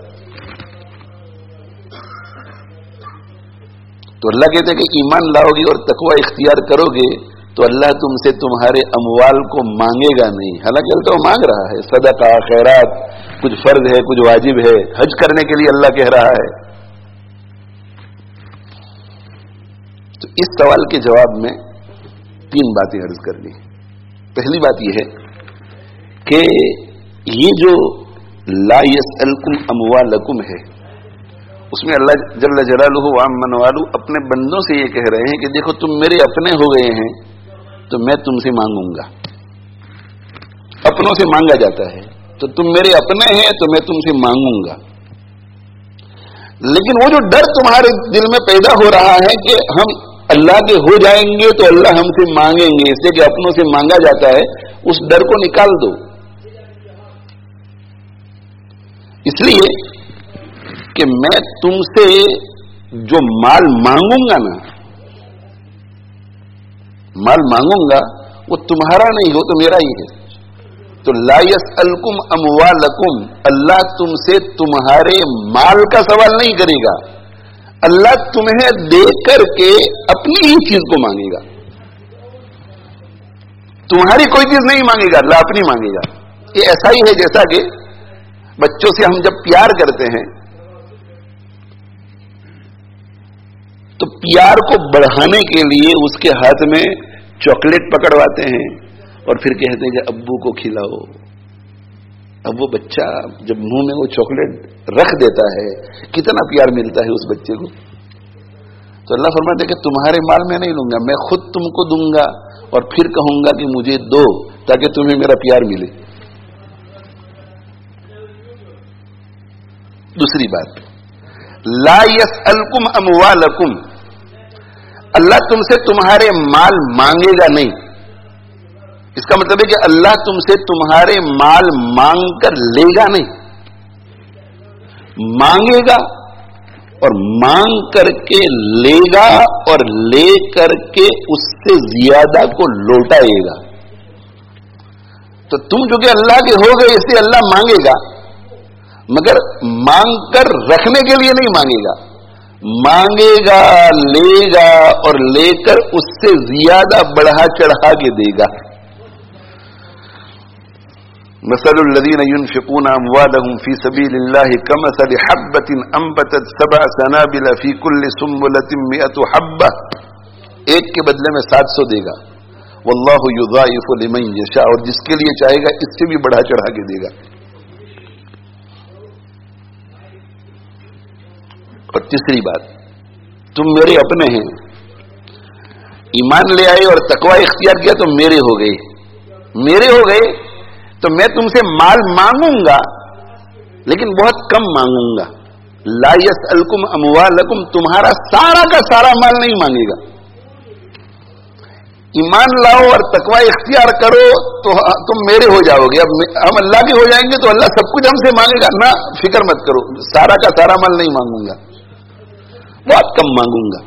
تو اللہ کہتے ہیں کہ ایمان لاؤ گے اور تقوی اختیار کرو گے تو اللہ تم سے تمہارے اموال کو مانگے گا نہیں. حالانکہ اللہ تو مانگ رہا ہے، صدقہ، خیرات، کچھ فرض ہے، کچھ واجب ہے، حج کرنے کے لیے اللہ کہہ رہا ہے. تو اس سوال کے جواب میں 3 باتیں عرض کرنی. پہلی بات یہ ہے کہ یہ جو لا یسألکم اموالکم ہے، اس میں اللہ جل جلالہ وعمن والو اپنے بندوں سے یہ کہہ رہے ہیں کہ دیکھو تم میرے اپنے ہو گئے ہیں تو میں تم سے مانگوں گا. اپنوں سے مانگا جاتا ہے تو تم میرے اپنے ہیں تو میں تم سے مانگوں گا. لیکن وہ جو ڈر تمہارے دل میں پیدا ہو رہا ہے کہ ہم اللہ کے ہو جائیں گے تو اللہ ہم سے مانگیں گے، اس لیے کہ اپنوں سے مانگا جاتا ہے، اس ڈر کو نکال دو. اس لیے کہ میں تم سے جو مال مانگوں گا نا، مال مانگوں گا وہ تمہارا نہیں ہو تو میرا ہی ہے. تو لا یسألکم اموالکم، اللہ تم سے تمہارے مال کا سوال نہیں کرے گا، اللہ تمہیں دے کر کے اپنی ہی چیز کو مانگے گا. تمہاری کوئی چیز نہیں مانگے گا، اللہ اپنی مانگے گا. یہ ایسا ہی ہے جیسا کہ بچوں سے ہم جب پیار کرتے ہیں تو پیار کو بڑھانے کے لیے اس کے ہاتھ میں چاکلیٹ پکڑواتے ہیں اور پھر کہتے ہیں کہ ابو کو کھلاؤ. اب وہ بچہ جب منہ میں وہ چاکلیٹ رکھ دیتا ہے کتنا پیار ملتا ہے اس بچے کو. تو اللہ فرماتے ہیں کہ تمہارے مال میں نہیں لوں گا، میں خود تم کو دوں گا اور پھر کہوں گا کہ مجھے دو تاکہ تمہیں میرا پیار ملے. دوسری بات، لا یسألکم اموالکم، اللہ تم سے تمہارے مال مانگے گا نہیں. اس کا مطلب ہے کہ اللہ تم سے تمہارے مال مانگ کر لے گا نہیں، مانگے گا اور مانگ کر کے لے گا اور لے کر کے اس سے زیادہ کو لوٹائے گا. تو تم جو کہ اللہ کے ہو گئے اس لیے اللہ مانگے گا، مگر مانگ کر رکھنے کے لیے نہیں مانگے گا، مانگے گا، لے گا اور لے کر اس سے زیادہ بڑھا چڑھا کے دے گا. مثل الذين ينفقون اموالهم في سبيل الله كمثل حبة انبتت 7 سنابل في كل سنبلة 100 حبة، ایک کے بدلے میں 700 دے گا. واللہ یضاعف لمن یشاء، اور جس کے لیے چاہے گا اس سے بھی بڑھا چڑھا کے دے گا. اور تیسری بات، تم میرے اپنے ہیں، ایمان لے آئے اور تقوی اختیار کیا تو میرے ہو گئے. میرے ہو گئے تو میں تم سے مال مانگوں گا لیکن بہت کم مانگوں گا. لا یسألکم اموالکم، تمہارا سارا کا سارا مال نہیں مانگے گا. ایمان لاؤ اور تقوی اختیار کرو تو تم میرے ہو جاؤ گے. اب ہم اللہ کے ہو جائیں گے تو اللہ سب کچھ ہم سے مانگے گا. نہ، فکر مت کرو، سارا کا سارا مال نہیں مانگوں گا، بہت کم مانگوں گا.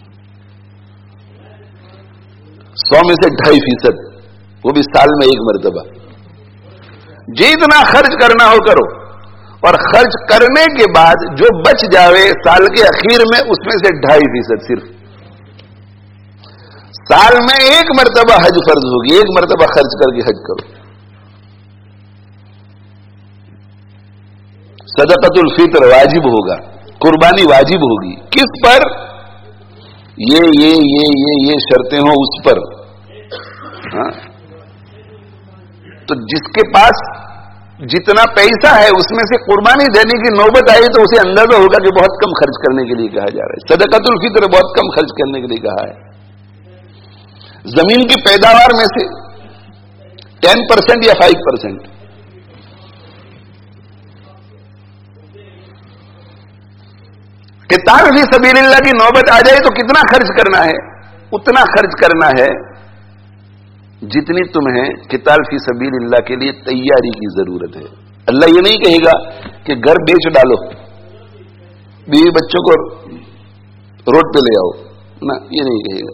100 میں سے 2.5%، وہ بھی سال میں 1 مرتبہ. جتنا خرچ کرنا ہو کرو، اور خرچ کرنے کے بعد جو بچ جاوے سال کے اخیر میں اس میں سے 2.5% صرف. سال میں 1 مرتبہ حج فرض ہوگی، 1 مرتبہ خرچ کر کے حج کرو. صدقۃ الفطر واجب ہوگا، قربانی واجب ہوگی. کس پر؟ یہ شرطیں ہوں اس پر. ہاں تو جس کے پاس جتنا پیسہ ہے اس میں سے قربانی دینے کی نوبت آئی تو اسے اندازہ ہوگا کہ بہت کم خرچ کرنے کے لیے کہا جا رہا ہے. صدقۃ الفطر بہت کم خرچ کرنے کے لیے کہا ہے. زمین کی پیداوار میں سے 10% یا 5%. قتال فی سبیل اللہ کی نوبت آ جائے تو کتنا خرچ کرنا ہے؟ اتنا خرچ کرنا ہے جتنی تمہیں قتال فی سبیل اللہ کے لیے تیاری کی ضرورت ہے. اللہ یہ نہیں کہے گا کہ گھر بیچ ڈالو، بیوی بچوں کو روڈ پہ لے آؤ، نہ، یہ نہیں کہے گا.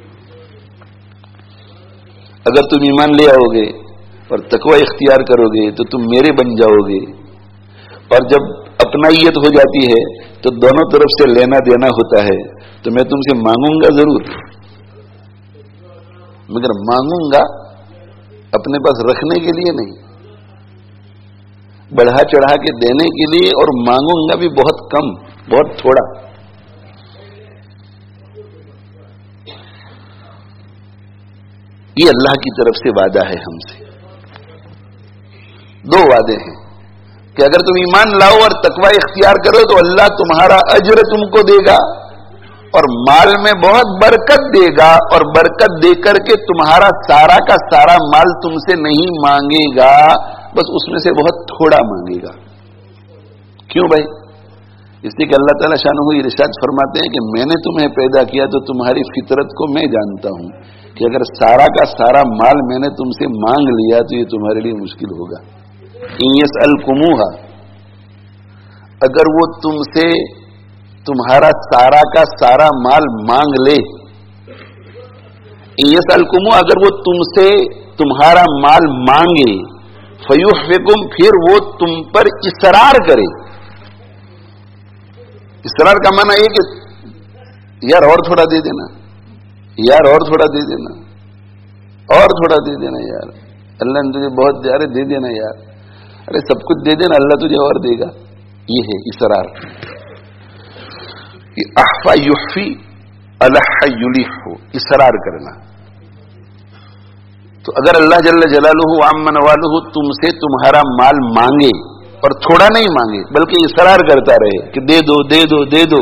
اگر تم ایمان لے آؤ گے اور تقوی اختیار کرو گے تو تم میرے بن جاؤ گے. اور جب اپنائیت ہو جاتی ہے تو دونوں طرف سے لینا دینا ہوتا ہے. تو میں تم سے مانگوں گا ضرور، مگر مانگوں گا اپنے پاس رکھنے کے لیے نہیں، بڑھا چڑھا کے دینے کے لیے. اور مانگوں گا بھی بہت کم، بہت تھوڑا. یہ اللہ کی طرف سے وعدہ ہے ہم سے. دو وعدے ہیں کہ اگر تم ایمان لاؤ اور تقوی اختیار کرو تو اللہ تمہارا اجر تم کو دے گا اور مال میں بہت برکت دے گا، اور برکت دے کر کے تمہارا سارا کا سارا مال تم سے نہیں مانگے گا، بس اس میں سے بہت تھوڑا مانگے گا. کیوں بھائی؟ اس لیے کہ اللہ تعالیٰ شانہ ارشاد فرماتے ہیں کہ میں نے تمہیں پیدا کیا تو تمہاری فطرت کو میں جانتا ہوں کہ اگر سارا کا سارا مال میں نے تم سے مانگ لیا تو یہ تمہارے لیے مشکل ہوگا. ان یسألکموہا، اگر وہ تم سے تمہارا سارا کا سارا مال مانگ لے، ان یسألکموہا، اگر وہ تم سے تمہارا مال مانگے، فیحفکم، پھر وہ تم پر اصرار کرے. اصرار کا معنی یہ کہ یار اور تھوڑا دے دینا، یار اور تھوڑا دے دینا، اور تھوڑا دے دینا، یار اللہ نے تجھے بہت دیا، ارے دے دینا یار، ارے سب کچھ دے دینا، اللہ تجھے اور دے گا. یہ ہے اصرار. یہ احفا یحفی الح یلح، اصرار کرنا. تو اگر اللہ جل جلالہ وعم نوالہ تم سے تمہارا مال مانگے اور تھوڑا نہیں مانگے بلکہ اصرار کرتا رہے کہ دے دو دے دو دے دو.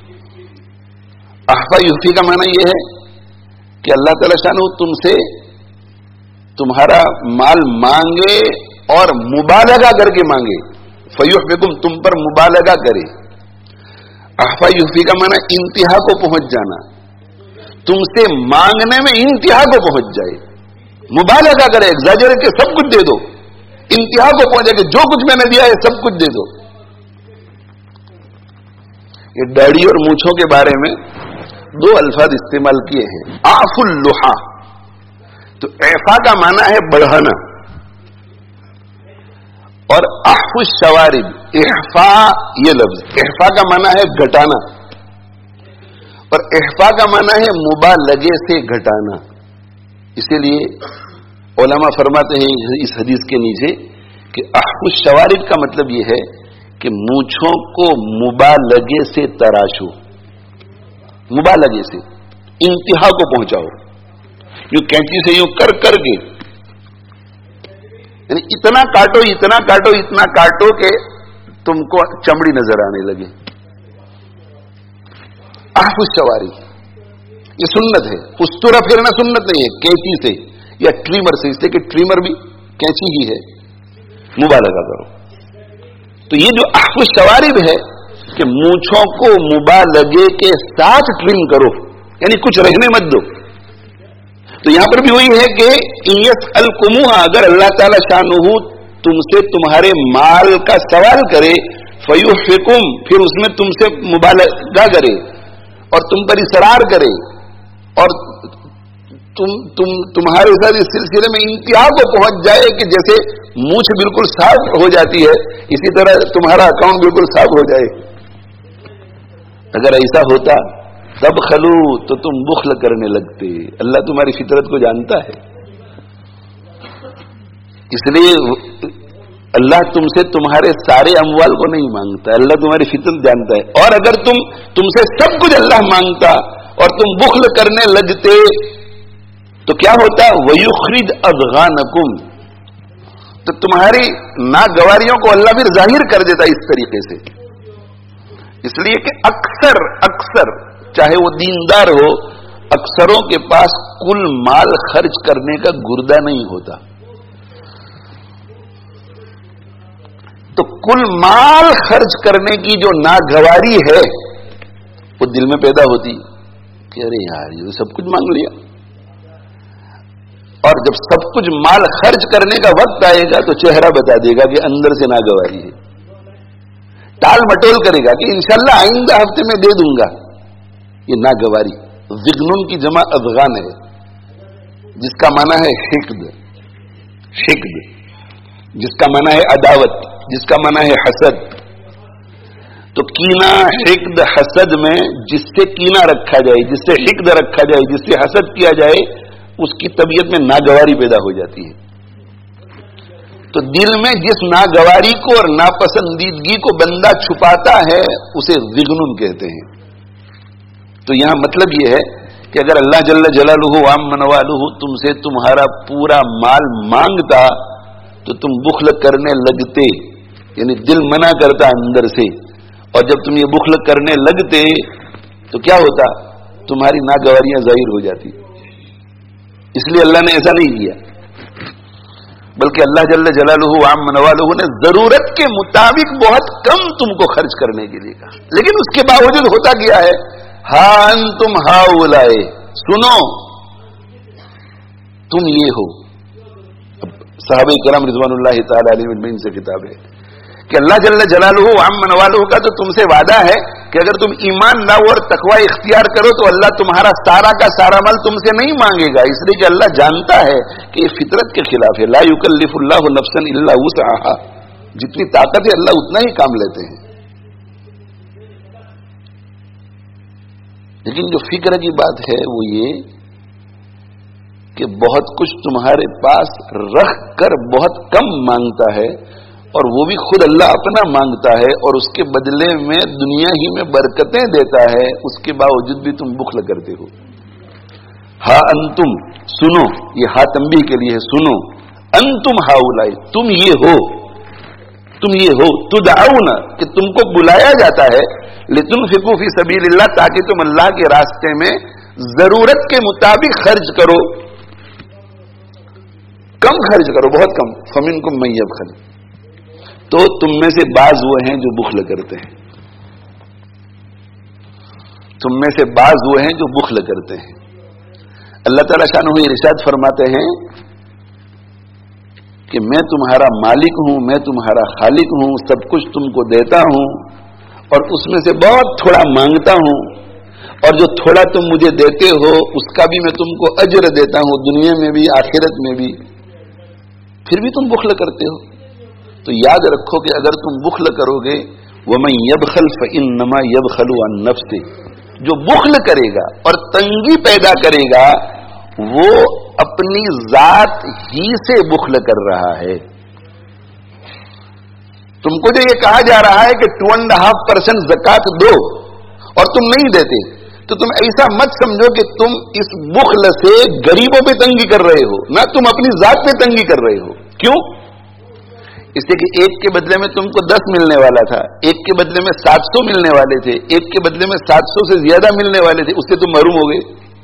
احفا یحفی کا معنی یہ ہے کہ اللہ تعالی شانہ تم سے تمہارا مال مانگے اور مبالغہ کر کے مانگے. فیحفکم، تم پر مبالغہ کرے. احفا یحفی کا معنی انتہا کو پہنچ جانا، تم سے مانگنے میں انتہا کو پہنچ جائے، مبالغہ کرے، ایگزاجریٹ کے سب کچھ دے دو، انتہا کو پہنچے کہ جو کچھ میں نے دیا ہے سب کچھ دے دو. یہ داڑھی اور مونچھوں کے بارے میں دو الفاظ استعمال کیے ہیں. اعف اللحا، تو اعفا کا معنی ہے بڑھانا، اور احف الشوارب، احفا یہ لفظ احفا کا معنی ہے گھٹانا، اور احفا کا معنی ہے مبالغے سے گھٹانا. اسی لیے علماء فرماتے ہیں اس حدیث کے نیچے کہ احف الشوارب کا مطلب یہ ہے کہ مونچھوں کو مبالغے سے تراشو، مبالغے سے انتہا کو پہنچاؤ، یوں کینچی سے یوں کر کر کے، یعنی اتنا کاٹو اتنا کاٹو اتنا کاٹو کہ تم کو چمڑی نظر آنے لگے. احف الشوارب یہ سنت ہے. استورا پھیرنا سنت نہیں ہے، کینچی سے یا ٹریمر سے، اس لیے کہ ٹریمر بھی کینچی ہی ہے. مبالغہ کرو. تو یہ جو احف الشوارب ہے کہ مونچھوں کو مبالغے کے ساتھ ٹرم کرو، یعنی کچھ رہنے مت دو. تو یہاں پر بھی وہی ہے کہ ان یسألکموہا، اگر اللہ تعالی شانہ تم سے تمہارے مال کا سوال کرے، فیحفکم، پھر اس میں تم سے مبالغہ کرے اور تم پر اصرار کرے اور تمہارے ساتھ اس سلسلے میں انتہا کو پہنچ جائے کہ جیسے مونچھ بالکل صاف ہو جاتی ہے اسی طرح تمہارا اکاؤنٹ بالکل صاف ہو جائے. اگر ایسا ہوتا تب خلو تو تم بخل کرنے لگتے. اللہ تمہاری فطرت کو جانتا ہے، اس لیے اللہ تم سے تمہارے سارے اموال کو نہیں مانگتا، اللہ تمہاری فطرت جانتا ہے. اور اگر تم سے سب کچھ اللہ مانگتا اور تم بخل کرنے لگتے تو کیا ہوتا؟ وَيُخْرِجْ أَضْغَانَكُمْ، تو تمہاری ناگواریوں کو اللہ پھر ظاہر کر دیتا اس طریقے سے. اس لیے کہ اکثر چاہے وہ دیندار ہو، اکثروں کے پاس کل مال خرچ کرنے کا گردہ نہیں ہوتا. تو کل مال خرچ کرنے کی جو ناگواری ہے وہ دل میں پیدا ہوتی کہ ارے یار یہ سب کچھ مانگ لیا. اور جب سب کچھ مال خرچ کرنے کا وقت آئے گا تو چہرہ بتا دے گا کہ اندر سے ناگواری ہے، ٹال مٹول کرے گا کہ انشاءاللہ آئندہ ہفتے میں دے دوں گا. یہ ناگواری ذغنون کی جمع اذغان ہے، جس کا معنی ہے حقد، جس کا معنی ہے عداوت، جس کا معنی ہے حسد. تو کینہ، حقد، حسد میں جس سے کینہ رکھا جائے، جس سے حقد رکھا جائے، جس سے حسد کیا جائے، اس کی طبیعت میں ناگواری پیدا ہو جاتی ہے. تو دل میں جس ناگواری کو اور ناپسندیدگی کو بندہ چھپاتا ہے اسے ذغنون کہتے ہیں. تو یہاں مطلب یہ ہے کہ اگر اللہ جل جلالہ وعم نوالہ تم سے تمہارا پورا مال مانگتا تو تم بخل کرنے لگتے، یعنی دل منع کرتا اندر سے. اور جب تم یہ بخل کرنے لگتے تو کیا ہوتا؟ تمہاری ناگواریاں ظاہر ہو جاتی. اس لیے اللہ نے ایسا نہیں کیا، بلکہ اللہ جل جلالہ وعم نوالہ نے ضرورت کے مطابق بہت کم تم کو خرچ کرنے کے لیے کہا. لیکن اس کے باوجود ہوتا کیا ہے؟ ہاں انتم ہاؤلائے، سنو تم یہ ہو. اب صحابہ کرام رضوان اللہ تعالی علیہم اجمعین سے کتاب ہے کہ اللہ جل جلالہ وعم نوالہ کا تو تم سے وعدہ ہے کہ اگر تم ایمان لاؤ اور تقوی اختیار کرو تو اللہ تمہارا سارا کا سارا مال تم سے نہیں مانگے گا. اس لیے کہ اللہ جانتا ہے کہ یہ فطرت کے خلاف ہے. لا یکلف اللہ نفسا الا وسعها، جتنی طاقت ہے اللہ اتنا ہی کام لیتے ہیں. لیکن جو فکر کی بات ہے وہ یہ کہ بہت کچھ تمہارے پاس رکھ کر بہت کم مانگتا ہے، اور وہ بھی خود اللہ اپنا مانگتا ہے اور اس کے بدلے میں دنیا ہی میں برکتیں دیتا ہے، اس کے باوجود بھی تم بخل کرتے ہو. ہاں انتم، سنو، یہ ہا تنبیہ کے لیے ہے، سنو. انتم ہاؤلائی، تم یہ ہو تدعون، کہ تم کو بلایا جاتا ہے لتنفقوا فی سبیل اللہ، تاکہ تم اللہ کے راستے میں ضرورت کے مطابق خرچ کرو. کم خرچ کرو، بہت کم. فمنکم من یبخل، تو تم میں سے بعض وہ ہیں جو بخل کرتے ہیں. تم میں سے بعض وہ ہیں جو بخل کرتے ہیں. اللہ تعالیٰ شانہ ارشاد فرماتے ہیں کہ میں تمہارا مالک ہوں، میں تمہارا خالق ہوں، سب کچھ تم کو دیتا ہوں اور اس میں سے بہت تھوڑا مانگتا ہوں، اور جو تھوڑا تم مجھے دیتے ہو اس کا بھی میں تم کو اجر دیتا ہوں، دنیا میں بھی آخرت میں بھی. پھر بھی تم بخل کرتے ہو. تو یاد رکھو کہ اگر تم بخل کرو گے، وَمَن يَبْخَلْ فَإِنَّمَا يَبْخَلُ عَن نَفْسِهِ، جو بخل کرے گا اور تنگی پیدا کرے گا وہ اپنی ذات ہی سے بخل کر رہا ہے. تم کو جو یہ کہا جا رہا ہے کہ 2.5% زکات دو اور تم نہیں دیتے، تو تم ایسا مت سمجھو کہ تم اس بخل سے غریبوں پہ تنگی کر رہے ہو، نہ تم اپنی ذات پہ تنگی کر رہے ہو. کیوں؟ اس لیے کہ ایک کے بدلے میں تم کو 10 ملنے والا تھا، ایک کے بدلے میں 700 ملنے والے تھے، ایک کے بدلے میں 700 سے زیادہ ملنے والے تھے، اس سے تم محروم ہو گئے.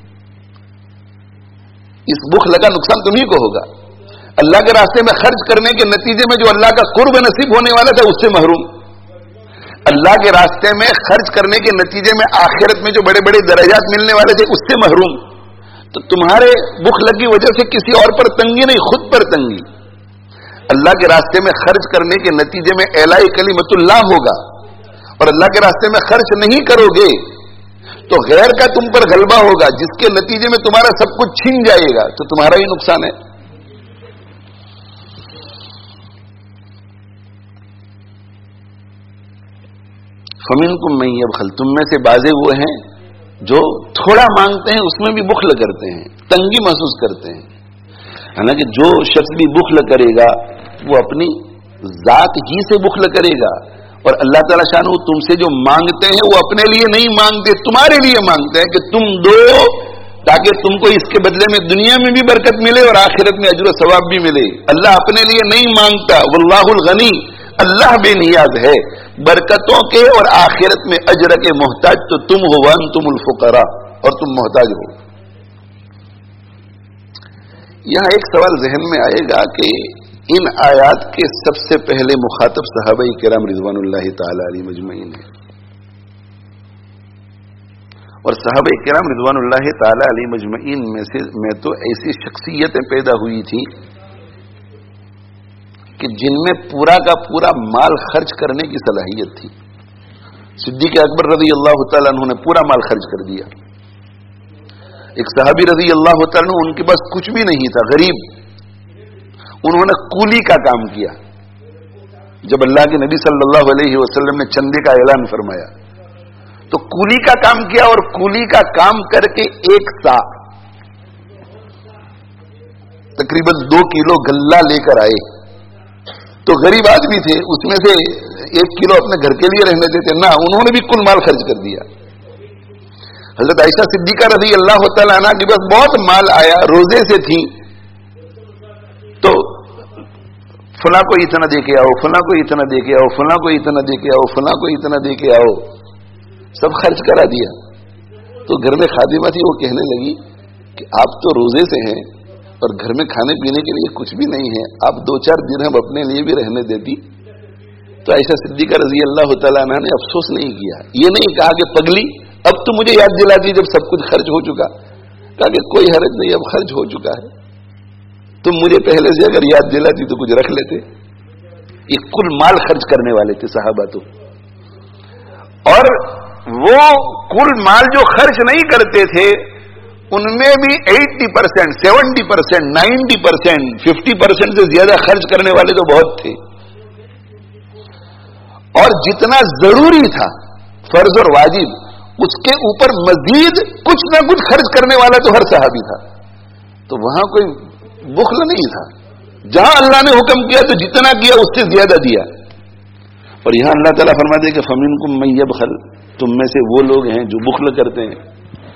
اس بخل کا نقصان تمہیں کو ہوگا. اللہ کے راستے میں خرچ کرنے کے نتیجے میں جو اللہ کا قرب نصیب ہونے والا تھا اس سے محروم. اللہ کے راستے میں خرچ کرنے کے نتیجے میں آخرت میں جو بڑے بڑے درجات ملنے والے تھے اس سے محروم. تو تمہارے بخل کی وجہ سے کسی اور پر تنگی نہیں، خود پر تنگی. اللہ کے راستے میں خرچ کرنے کے نتیجے میں اعلاء کلمت اللہ ہوگا، اور اللہ کے راستے میں خرچ نہیں کرو گے تو غیر کا تم پر غلبہ ہوگا، جس کے نتیجے میں تمہارا سب کچھ چھین جائے گا، تو تمہارا ہی نقصان ہے. فمنکم من یبخل، تم میں سے بعضے وہ ہیں جو تھوڑا مانگتے ہیں اس میں بھی بخل کرتے ہیں، تنگی محسوس کرتے ہیں. حالانکہ جو شخص بھی بخل کرے گا وہ اپنی ذات ہی سے بخل کرے گا. اور اللہ تعالیٰ شان تم سے جو مانگتے ہیں وہ اپنے لیے نہیں مانگتے, تمہارے لیے مانگتے ہیں کہ تم دو, تاکہ تم کو اس کے بدلے میں دنیا میں بھی برکت ملے اور آخرت میں اجر و ثواب بھی ملے. اللہ اپنے لیے نہیں مانگتا. واللہ الغنی, اللہ بے نیاز ہے برکتوں کے اور آخرت میں اجر کے محتاج تو تم ہو. وانتم الفقراء, اور تم محتاج ہو. یہاں ایک سوال ذہن میں آئے گا کہ ان آیات کے سب سے پہلے مخاطب صحابہ کرام رضوان اللہ تعالی علیہ مجمعین ہیں, اور صحابہ کرام رضوان اللہ تعالی علیہ مجمعین میں تو ایسی شخصیتیں پیدا ہوئی تھیں کہ جن میں پورا کا پورا مال خرچ کرنے کی صلاحیت تھی. صدیق اکبر رضی اللہ تعالیٰ عنہ نے پورا مال خرچ کر دیا. ایک صحابی رضی اللہ تعالیٰ عنہ, ان کے پاس کچھ بھی نہیں تھا, غریب, انہوں نے کولی کا کام کیا. جب اللہ کے نبی صلی اللہ علیہ وسلم نے چندے کا اعلان فرمایا تو کولی کا کام کیا, اور کولی کا کام کر کے ایک سا تقریباً 2 کلو غلہ لے کر آئے. تو غریب آدمی تھے, اس میں سے 1 کلو اپنے گھر کے لیے رہنے دیتے نہ, انہوں نے بھی کل مال خرچ کر دیا. حضرت عائشہ صدیقہ رضی اللہ تعالیٰ عنہ کے پاس بہت مال آیا, روزے سے تھی, تو فلاں کو اتنا دے کے آؤ, فلاں کو اتنا دے کے آؤ, فلاں کو اتنا دے کے آؤ, فلاں کو اتنا دے کے آؤ, سب خرچ کرا دیا. تو گھر میں خادمہ تھی, وہ کہنے لگی کہ آپ تو روزے سے ہیں اور گھر میں کھانے پینے کے لیے کچھ بھی نہیں ہے, آپ 2-4 درہم اپنے لیے بھی رہنے دیتی. تو عائشہ صدیقہ رضی اللہ تعالیٰ عنہ نے افسوس نہیں کیا, یہ نہیں کہا کہ پگلی اب تو مجھے یاد دلا دی جب سب کچھ خرچ ہو چکا. کہا کہ کوئی حرج نہیں, اب خرچ ہو چکا ہے, تم مجھے پہلے سے اگر یاد دلاتی تو کچھ رکھ لیتے. یہ کل مال خرچ کرنے والے تھے صحابہ تو, اور وہ کل مال جو خرچ نہیں کرتے تھے ان میں بھی 80%, 70%, 90%, 50% سے زیادہ خرچ کرنے والے تو بہت تھے. اور جتنا ضروری تھا فرض اور واجب, اس کے اوپر مزید کچھ نہ کچھ خرچ کرنے والا تو ہر صحابی تھا. تو وہاں کوئی بخل نہیں تھا. جہاں اللہ نے حکم کیا تو جتنا کیا اس سے زیادہ دیا. اور یہاں اللہ تعالیٰ فرماتے کہ فَمِنْكُمْ مَن يَبْخَلْ, تم میں سے وہ لوگ ہیں جو بخل کرتے ہیں.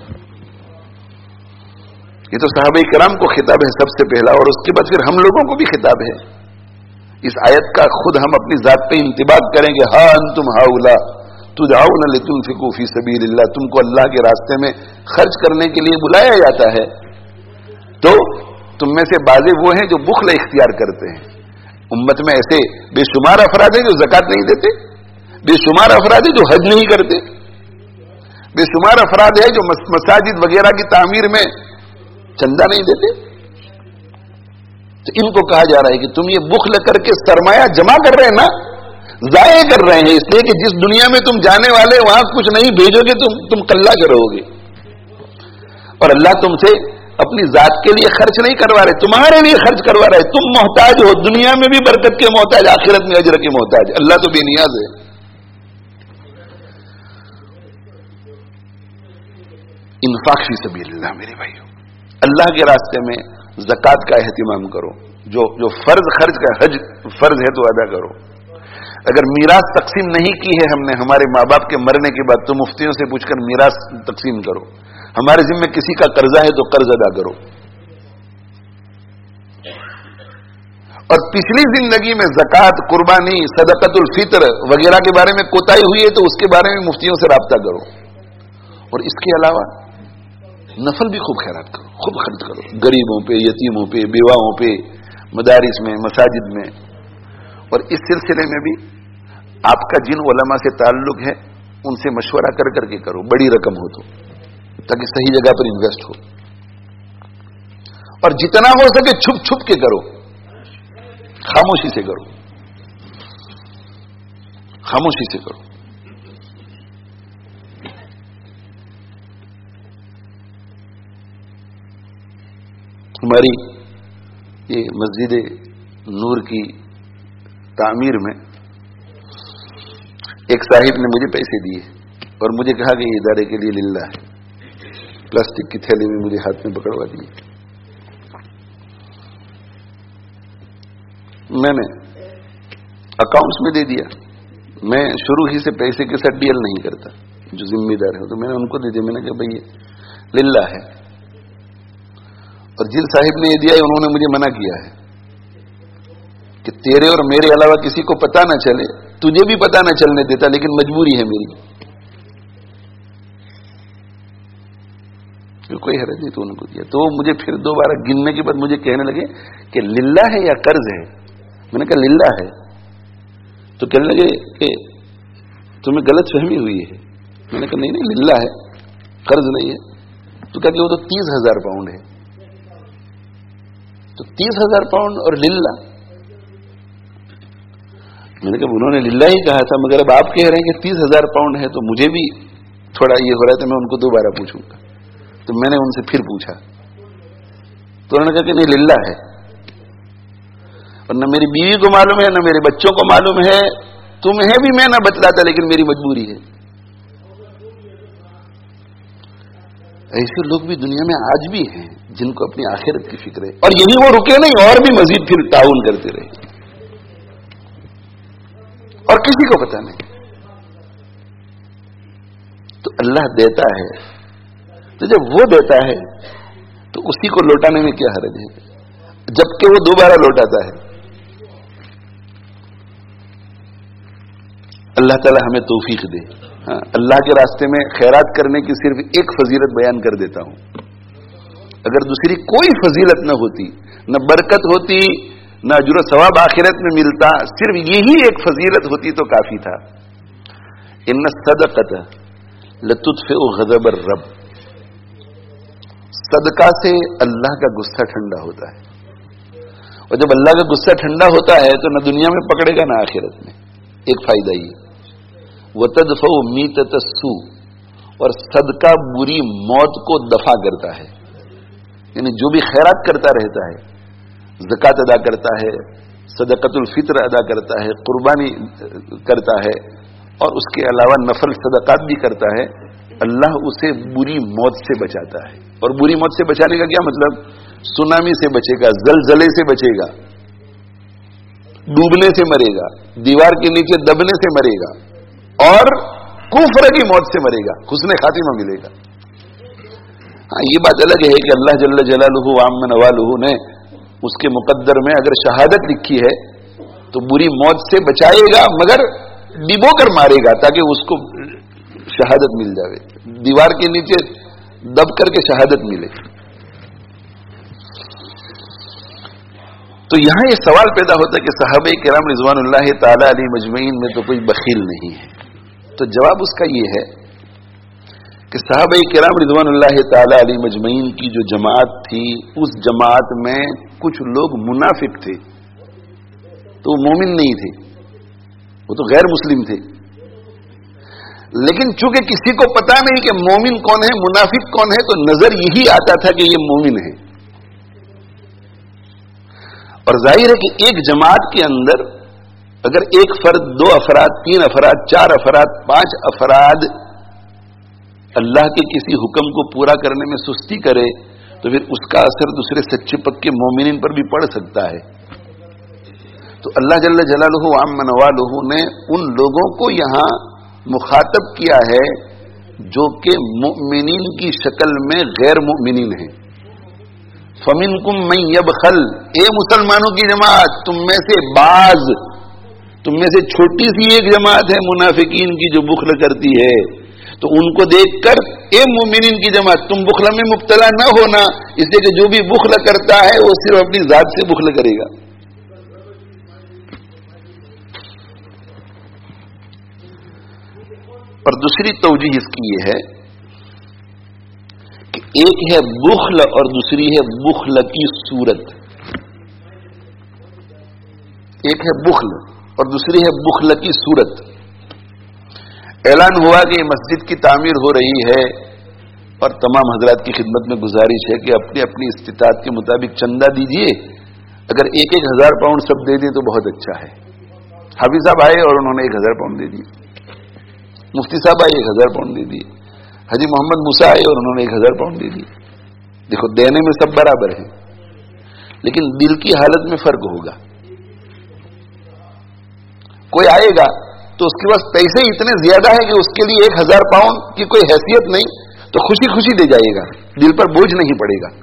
یہ تو صحابہ کرام کو خطاب ہے سب سے پہلا, اور اس کے بعد پھر ہم لوگوں کو بھی خطاب ہے. اس آیت کا خود ہم اپنی ذات پہ انتباہ کریں گے. ہاں انتم ہؤلاء تدعون لتنفقوا فی سبیل اللہ, تم کو اللہ کے راستے میں خرچ کرنے کے لیے بلایا جاتا ہے, تو تم میں سے بعض وہ ہیں جو بخل اختیار کرتے ہیں. امت میں ایسے بے شمار افراد ہیں جو زکوٰۃ نہیں دیتے, بے شمار افراد ہیں جو حج نہیں کرتے, بے شمار افراد ہیں جو مساجد وغیرہ کی تعمیر میں چندہ نہیں دیتے. تو ان کو کہا جا رہا ہے کہ تم یہ بخل کر کے سرمایہ جمع کر رہے ہیں نا, ضائع کر رہے ہیں, اس لیے کہ جس دنیا میں تم جانے والے وہاں کچھ نہیں بھیجو گے, تم کلّا کرو گے. اور اللہ تم سے اپنی ذات کے لیے خرچ نہیں کروا رہے, تمہارے لیے خرچ کروا رہے. تم محتاج ہو, دنیا میں بھی برکت کے محتاج, آخرت میں اجر کے محتاج. اللہ تو بے نیاز ہے. انفاق فی سبیل اللہ میرے بھائیو, اللہ کے راستے میں زکوٰۃ کا اہتمام کرو. جو فرض خرچ کا حج فرض ہے تو ادا کرو. اگر میراث تقسیم نہیں کی ہے ہم نے ہمارے ماں باپ کے مرنے کے بعد, تو مفتیوں سے پوچھ کر میراث تقسیم کرو. ہمارے ذمہ کسی کا قرضہ ہے تو قرض ادا کرو. اور پچھلی زندگی میں زکوٰۃ, قربانی, صدقۃ الفطر وغیرہ کے بارے میں کوتاہی ہوئی ہے تو اس کے بارے میں مفتیوں سے رابطہ کرو. اور اس کے علاوہ نفل بھی خوب خیرات کرو, خوب خرچ کرو, غریبوں پہ, یتیموں پہ, بیواؤں پہ, مدارس میں, مساجد میں. اور اس سلسلے میں بھی آپ کا جن علماء سے تعلق ہے ان سے مشورہ کر کر کے کرو, بڑی رقم ہو تو, تاکہ صحیح جگہ پر انویسٹ ہو. اور جتنا ہو سکے چھپ چھپ کے کرو, خاموشی سے کرو, خاموشی سے کرو. ہماری یہ مسجد نور کی تعمیر میں ایک صاحب نے مجھے پیسے دیے اور مجھے کہا کہ یہ ادارے کے لیے للہ ہے. پلاسٹک کی تھیلی میں مجھے ہاتھ میں پکڑوا دیے. میں نے اکاؤنٹس میں دے دیا. میں شروع ہی سے پیسے کے ساتھ ڈیل نہیں کرتا, جو ذمہ دار ہے تو میں نے ان کو دے دیا. میں نے کہا بھائی للہ ہے. اور جن صاحب نے یہ دیا ہے انہوں نے مجھے منع کیا ہے کہ تیرے اور میرے علاوہ کسی کو پتہ نہ چلے, تجھے بھی پتہ نہ چلنے دیتا, لیکن مجبوری ہے میری. کوئی حرج نہیں, تو ان کو دیا. تو مجھے پھر دوبارہ گننے کے بعد مجھے کہنے لگے کہ للہ ہے یا قرض ہے. میں نے کہا للہ ہے. تو کہنے لگے کہ تمہیں غلط فہمی ہوئی ہے. میں نے کہا نہیں للہ ہے, قرض نہیں ہے. تو کہا کہ وہ تو 30,000 پاؤنڈ ہے. تو 30,000 پاؤنڈ اور للہ. میں نے کہا انہوں نے للہ ہی کہا تھا, مگر اب آپ کہہ رہے ہیں کہ 30,000 پاؤنڈ ہے, تو مجھے بھی تھوڑا یہ ہو رہا ہے, تو میں ان کو دوبارہ پوچھوں گا. تو میں نے ان سے پھر پوچھا تو انہوں نے کہا کہ نہیں للہ ہے. اور نہ میری بیوی کو معلوم ہے, نہ میرے بچوں کو معلوم ہے, تمہیں بھی میں نہ بتلاتا, لیکن میری مجبوری ہے. ایسے لوگ بھی دنیا میں آج بھی ہیں جن کو اپنی آخرت کی فکر ہے, اور یہی وہ رکے نہیں, اور بھی مزید پھر تعاون کرتے رہے, اور کسی کو پتہ نہیں. تو اللہ دیتا ہے, تو جب وہ دیتا ہے تو اسی کو لوٹانے میں کیا حرج ہے, جبکہ وہ دوبارہ لوٹاتا ہے. اللہ تعالی ہمیں توفیق دے. ہاں, اللہ کے راستے میں خیرات کرنے کی صرف ایک فضیلت بیان کر دیتا ہوں. اگر دوسری کوئی فضیلت نہ ہوتی, نہ برکت ہوتی, نہ اجر و ثواب آخرت میں ملتا, صرف یہی ایک فضیلت ہوتی تو کافی تھا. ان الصدقۃ لتطفئ غضب الرب. صدقہ سے اللہ کا غصہ ٹھنڈا ہوتا ہے, اور جب اللہ کا غصہ ٹھنڈا ہوتا ہے تو نہ دنیا میں پکڑے گا نہ آخرت میں. ایک فائدہ یہ وَتَدْفَعُ مِيتَةَ السُّوءِ, اور صدقہ بری موت کو دفع کرتا ہے. یعنی جو بھی خیرات کرتا رہتا ہے, زکوٰۃ ادا کرتا ہے, صدقۃ الفطر ادا کرتا ہے, قربانی کرتا ہے, اور اس کے علاوہ نفل صدقات بھی کرتا ہے, اللہ اسے بری موت سے بچاتا ہے. اور بری موت سے بچانے کا کیا مطلب؟ سونامی سے بچے گا, زلزلے سے بچے گا, ڈوبنے سے مرے گا, دیوار کے نیچے دبنے سے مرے گا, اور کفر کی موت سے مرے گا, حسن خاتمہ ملے گا. ہاں, یہ بات الگ ہے کہ اللہ جل جلالہ وعم نوالہ نے اس کے مقدر میں اگر شہادت لکھی ہے تو بری موت سے بچائے گا, مگر ڈبو کر مارے گا تاکہ اس کو شہادت مل جائے, دیوار کے نیچے دب کر کے شہادت ملے. تو یہاں یہ سوال پیدا ہوتا ہے کہ صحابہ کرام رضوان اللہ تعالی علیہ مجمعین میں تو کوئی بخیل نہیں ہے. تو جواب اس کا یہ ہے کہ صحابہ کرام رضوان اللہ تعالی علیہ مجمعین کی جو جماعت تھی, اس جماعت میں کچھ لوگ منافق تھے, تو وہ مومن نہیں تھے, وہ تو غیر مسلم تھے. لیکن چونکہ کسی کو پتا نہیں کہ مومن کون ہے, منافق کون ہے, تو نظر یہی آتا تھا کہ یہ مومن ہے. اور ظاہر ہے کہ ایک جماعت کے اندر اگر ایک فرد, 2 افراد, 3 افراد, 4 افراد, 5 افراد اللہ کے کسی حکم کو پورا کرنے میں سستی کرے تو پھر اس کا اثر دوسرے سچے پکے مومنین پر بھی پڑ سکتا ہے. تو اللہ جل جلالہ وعم نوالہ نے ان لوگوں کو یہاں مخاطب کیا ہے جو کہ مؤمنین کی شکل میں غیر مؤمنین ہیں. فَمِنْكُمْ مَنْ يَبْخَلْ, اے مسلمانوں کی جماعت, تم میں سے بعض, تم میں سے چھوٹی سی ایک جماعت ہے منافقین کی جو بخل کرتی ہے. تو ان کو دیکھ کر اے مومنین کی جماعت, تم بخل میں مبتلا نہ ہونا, اس لیے کہ جو بھی بخل کرتا ہے وہ صرف اپنی ذات سے بخل کرے گا. اور دوسری توجیہ اس کی یہ ہے کہ ایک ہے بخل اور دوسری ہے بخل کی صورت. ایک ہے بخل اور دوسری ہے بخل کی صورت. اعلان ہوا کہ مسجد کی تعمیر ہو رہی ہے اور تمام حضرات کی خدمت میں گزارش ہے کہ اپنی اپنی استطاعت کے مطابق چندہ دیجئے. اگر 1,000 پاؤنڈ سب دے دیں تو بہت اچھا ہے. حافظ صاحب آئے اور انہوں نے 1,000 پاؤنڈ دے دیے, مفتی صاحب آئے 1,000 پاؤنڈ دے دیے, حاجی محمد موسیٰ آئے اور انہوں نے 1,000 پاؤنڈ دے دیے. دیکھو دینے میں سب برابر ہیں, لیکن دل کی حالت میں فرق ہوگا. کوئی آئے گا تو اس کے پاس پیسے اتنے زیادہ ہے کہ اس کے لیے 1000 پاؤنڈ کی کوئی حیثیت نہیں، تو خوشی خوشی دے جائے گا، دل پر بوجھ نہیں پڑے گا۔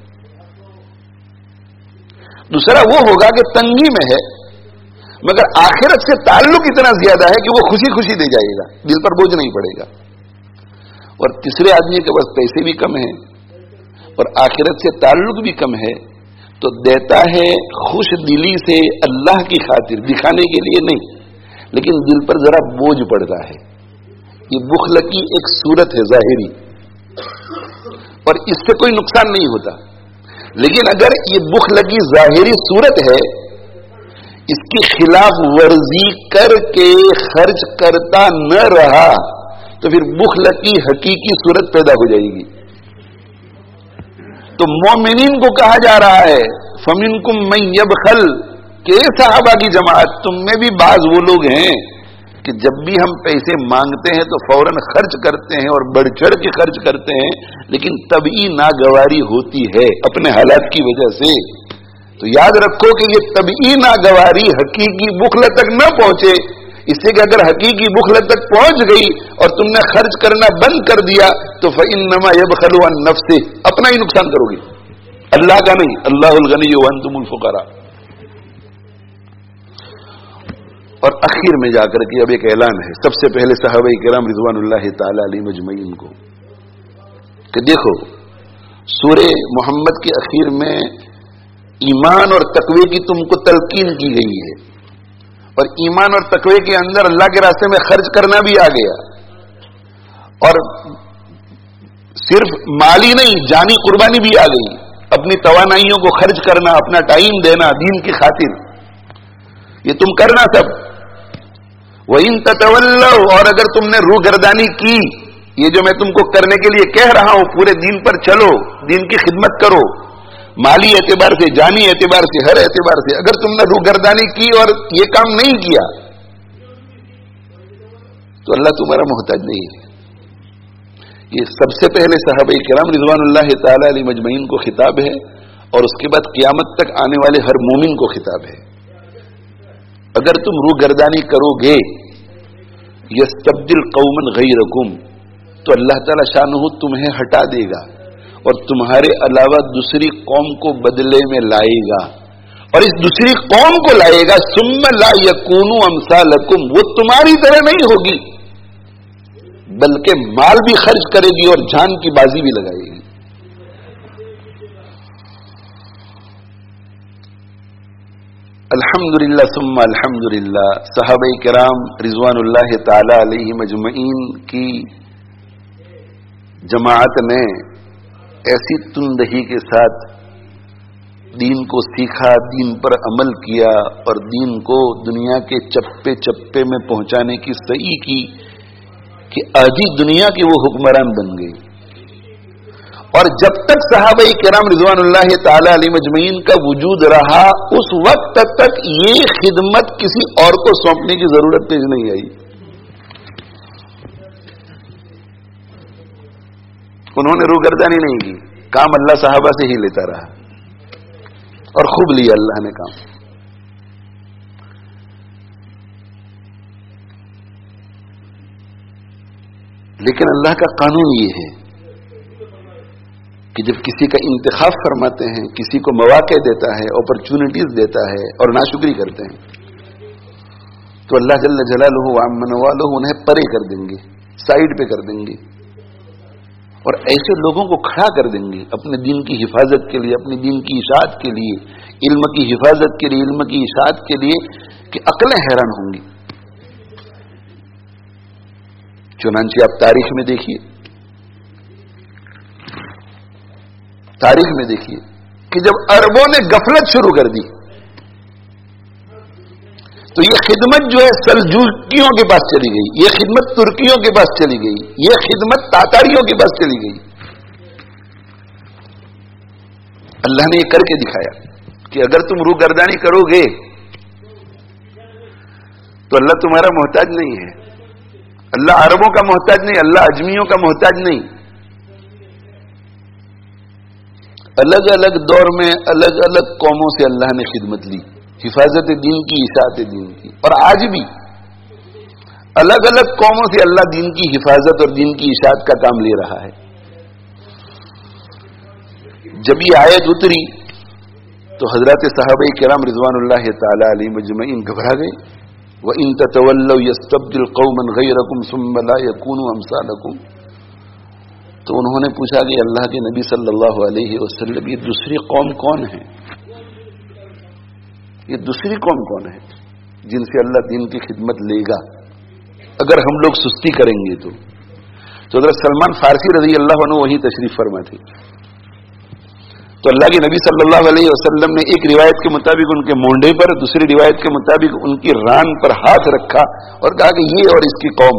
دوسرا وہ ہوگا کہ تنگی میں ہے مگر آخرت سے تعلق اتنا زیادہ ہے کہ وہ خوشی خوشی دے جائے گا، دل پر بوجھ نہیں پڑے گا۔ اور تیسرے آدمی کے پاس پیسے بھی کم ہیں اور آخرت سے تعلق بھی کم ہے، تو دیتا ہے خوش دلی سے اللہ کی خاطر، دکھانے کے لیے نہیں، لیکن دل پر ذرا بوجھ پڑتا ہے۔ یہ بخل کی ایک صورت ہے ظاہری، اور اس سے کوئی نقصان نہیں ہوتا۔ لیکن اگر یہ بخل کی ظاہری صورت ہے، اس کی خلاف ورزی کر کے خرچ کرتا نہ رہا تو پھر بخل کی حقیقی صورت پیدا ہو جائے گی۔ تو مومنین کو کہا جا رہا ہے فَمِنْكُمْ مَنْ يَبْخَلْ، کہ صحابہ کی جماعت تم میں بھی بعض وہ لوگ ہیں کہ جب بھی ہم پیسے مانگتے ہیں تو فوراً خرچ کرتے ہیں اور بڑھ چڑھ کے خرچ کرتے ہیں، لیکن طبعی ناگواری ہوتی ہے اپنے حالات کی وجہ سے۔ تو یاد رکھو کہ یہ طبعی ناگواری حقیقی بخل تک نہ پہنچے، اس سے کہ اگر حقیقی بخل تک پہنچ گئی اور تم نے خرچ کرنا بند کر دیا تو فَإِنَّمَا يَبْخَلُ عَن نَفْسِهِ، اپنا ہی نقصان کرو گے، اللہ کا نہیں۔ اللہ الغنی وانتم الفقراء۔ اور اخیر میں جا کر کے اب ایک اعلان ہے سب سے پہلے صحابہ کرام رضوان اللہ تعالی علیہ مجمعین کو، کہ دیکھو سورہ محمد کے اخیر میں ایمان اور تقوی کی تم کو تلقین کی گئی ہے، اور ایمان اور تقوی کے اندر اللہ کے راستے میں خرچ کرنا بھی آ گیا، اور صرف مالی نہیں جانی قربانی بھی آ گئی، اپنی توانائیوں کو خرچ کرنا، اپنا ٹائم دینا دین کی خاطر، یہ تم کرنا سب۔ وَإِن تَتَوَلَّوْا، اور اگر تم نے روگردانی کی، یہ جو میں تم کو کرنے کے لیے کہہ رہا ہوں پورے دین پر چلو، دین کی خدمت کرو، مالی اعتبار سے جانی اعتبار سے ہر اعتبار سے، اگر تم نے روگردانی کی اور یہ کام نہیں کیا تو اللہ تمہارا محتاج نہیں ہے۔ یہ سب سے پہلے صحابہ کرام رضوان اللہ تعالی علیہ مجمعین کو خطاب ہے، اور اس کے بعد قیامت تک آنے والے ہر مومن کو خطاب ہے۔ اگر تم روگردانی کرو گے یستبدل قوما غیرکم، تو اللہ تعالی شانہ تمہیں ہٹا دے گا اور تمہارے علاوہ دوسری قوم کو بدلے میں لائے گا، اور اس دوسری قوم کو لائے گا ثم لا یکونوا امثالکم، وہ تمہاری طرح نہیں ہوگی بلکہ مال بھی خرچ کرے گی اور جان کی بازی بھی لگائے گی۔ الحمدللہ ثم الحمدللہ، صحابہ کرام رضوان اللہ تعالی علیہ مجمعین کی جماعت نے ایسی تندہی کے ساتھ دین کو سیکھا، دین پر عمل کیا اور دین کو دنیا کے چپے چپے میں پہنچانے کی سعی کی کہ آدھی دنیا کے وہ حکمران بن گئے۔ اور جب تک صحابہ کرام رضوان اللہ تعالی علیہ مجمعین کا وجود رہا، اس وقت تک یہ خدمت کسی اور کو سونپنے کی ضرورت پیش نہیں آئی۔ انہوں نے روگردانی نہیں کی، کام اللہ صحابہ سے ہی لیتا رہا اور خوب لیا اللہ نے کام۔ لیکن اللہ کا قانون یہ ہے کہ جب کسی کا انتخاب فرماتے ہیں، کسی کو مواقع دیتا ہے، اپرچونٹیز دیتا ہے اور ناشکری کرتے ہیں، تو اللہ جل جلالہ وعمن والہ انہیں پرے کر دیں گے، سائیڈ پہ کر دیں گے، اور ایسے لوگوں کو کھڑا کر دیں گے اپنے دین کی حفاظت کے لیے، اپنی دین کی اشاعت کے لیے، علم کی حفاظت کے لیے، علم کی اشاعت کے لیے، کہ عقلیں حیران ہوں گی۔ چنانچہ آپ تاریخ میں دیکھیے، تاریخ میں دیکھیے کہ جب عربوں نے غفلت شروع کر دی تو یہ خدمت جو ہے سلجوقیوں کے پاس چلی گئی، یہ خدمت ترکیوں کے پاس چلی گئی، یہ خدمت تاتاریوں کے پاس چلی گئی۔ اللہ نے یہ کر کے دکھایا کہ اگر تم روگردانی کرو گے تو اللہ تمہارا محتاج نہیں ہے، اللہ عربوں کا محتاج نہیں، اللہ اجمیوں کا محتاج نہیں۔ الگ الگ دور میں الگ الگ قوموں سے اللہ نے خدمت لی، حفاظت دین کی، اشاعت دین کی، اور آج بھی الگ الگ قوموں سے اللہ دین کی حفاظت اور دین کی اشاعت کا کام لے رہا ہے. جب یہ آیت اتری تو حضرات صحابہ کرام رضوان اللہ تعالی علیہم اجمعین گھبرا گئے. وَإِن تَتَوَلَّوْا يَسْتَبْدِلْ قَوْمًا غَيْرَكُمْ ثُمَّ لَا يَكُونُوا أَمْثَالَكُمْ. تو انہوں نے پوچھا کہ اللہ کے نبی صلی اللہ علیہ وسلم یہ دوسری قوم کون ہے؟ یہ دوسری قوم کون ہے جن سے اللہ دین کی خدمت لے گا اگر ہم لوگ سستی کریں گے تو حضرت سلمان فارسی رضی اللہ عنہ وہیں تشریف فرما تھے. تو اللہ کے نبی صلی اللہ علیہ وسلم نے ایک روایت کے مطابق ان کے مونڈے پر، دوسری روایت کے مطابق ان کی ران پر ہاتھ رکھا اور کہا کہ یہ اور اس کی قوم،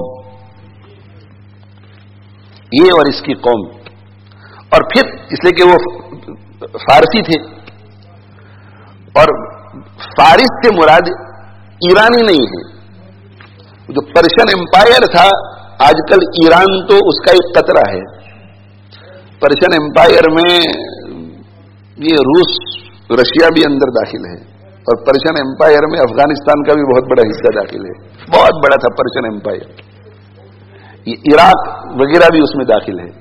یہ اور اس کی قوم. اور پھر اس لیے کہ وہ فارسی تھے اور فارس سے مراد ایرانی نہیں ہے. جو پرشین امپائر تھا، آج کل ایران تو اس کا ایک قطرہ ہے. پرشین امپائر میں یہ روس، رشیا بھی اندر داخل ہے اور پرشین امپائر میں افغانستان کا بھی بہت بڑا حصہ داخل ہے. بہت بڑا تھا پرشین امپائر. یہ عراق وغیرہ بھی اس میں داخل ہے.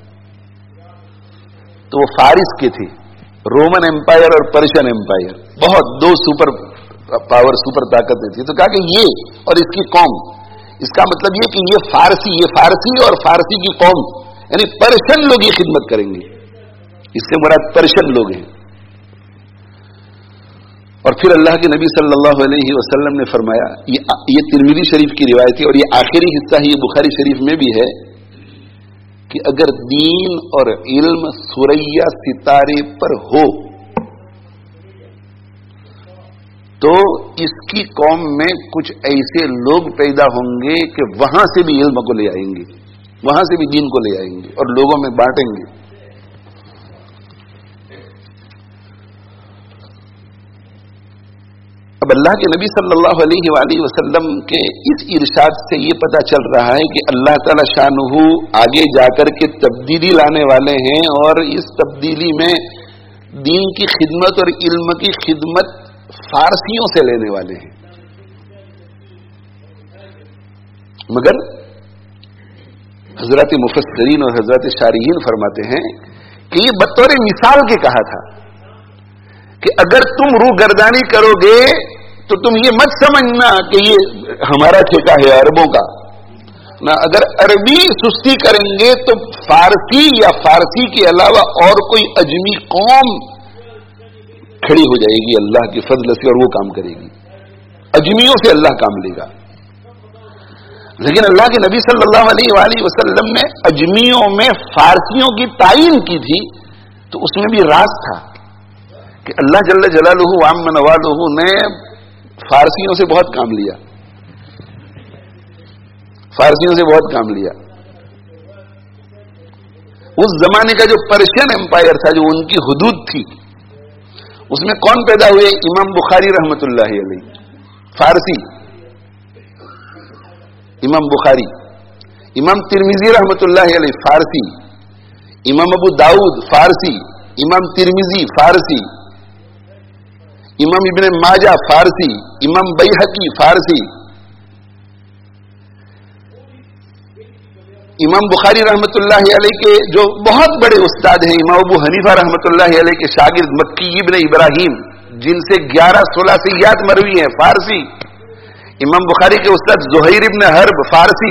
تو وہ فارس کے تھے. رومن امپائر اور پرشین امپائر بہت دو سپر پاور، سپر طاقتیں تھی. تو کہا کہ یہ اور اس کی قوم، اس کا مطلب یہ کہ یہ فارسی اور فارسی کی قوم، یعنی پرشین لوگ یہ خدمت کریں گے. اس سے مراد پرشین لوگ ہیں. اور پھر اللہ کے نبی صلی اللہ علیہ وسلم نے فرمایا، یہ ترمذی شریف کی روایت ہے اور یہ آخری حصہ ہے، یہ بخاری شریف میں بھی ہے، کہ اگر دین اور علم ثریا ستارے پر ہو تو اس کی قوم میں کچھ ایسے لوگ پیدا ہوں گے کہ وہاں سے بھی علم کو لے آئیں گے، وہاں سے بھی دین کو لے آئیں گے اور لوگوں میں بانٹیں گے. اب اللہ کے نبی صلی اللہ علیہ وآلہ وسلم کے اس ارشاد سے یہ پتہ چل رہا ہے کہ اللہ تعالی شانہ آگے جا کر کے تبدیلی لانے والے ہیں اور اس تبدیلی میں دین کی خدمت اور علم کی خدمت فارسیوں سے لینے والے ہیں. مگر حضرات مفسرین اور حضرات شارحین فرماتے ہیں کہ یہ بطور مثال کے کہا تھا کہ اگر تم روح گردانی کرو گے تو تم یہ مت سمجھنا کہ یہ ہمارا ٹھیکہ ہے عربوں کا نہ. اگر عربی سستی کریں گے تو فارسی یا فارسی کے علاوہ اور کوئی اجمی قوم کھڑی ہو جائے گی اللہ کے فضل سے اور وہ کام کرے گی. اجمیوں سے اللہ کام لے گا. لیکن اللہ کے نبی صلی اللہ علیہ وآلہ وسلم نے اجمیوں میں فارسیوں کی تعین کی تھی تو اس میں بھی راز تھا کہ اللہ جل جلالہ وعم نوالہ نے فارسیوں سے بہت کام لیا، فارسیوں سے بہت کام لیا. اس زمانے کا جو پرشین امپائر تھا، جو ان کی حدود تھی، اس میں کون پیدا ہوئے؟ امام بخاری رحمت اللہ علیہ فارسی، امام بخاری، امام ترمذی رحمت اللہ علیہ فارسی، امام ابو داؤد فارسی، امام ترمذی فارسی، امام ابن ماجہ فارسی، امام بیہقی فارسی. امام بخاری رحمت اللہ علیہ کے جو بہت بڑے استاد ہیں، امام ابو حنیفہ رحمت اللہ علیہ کے شاگرد مکی ابن ابراہیم، جن سے 11-16 سیات مروی ہیں، فارسی. امام بخاری کے استاد زہیر ابن حرب فارسی.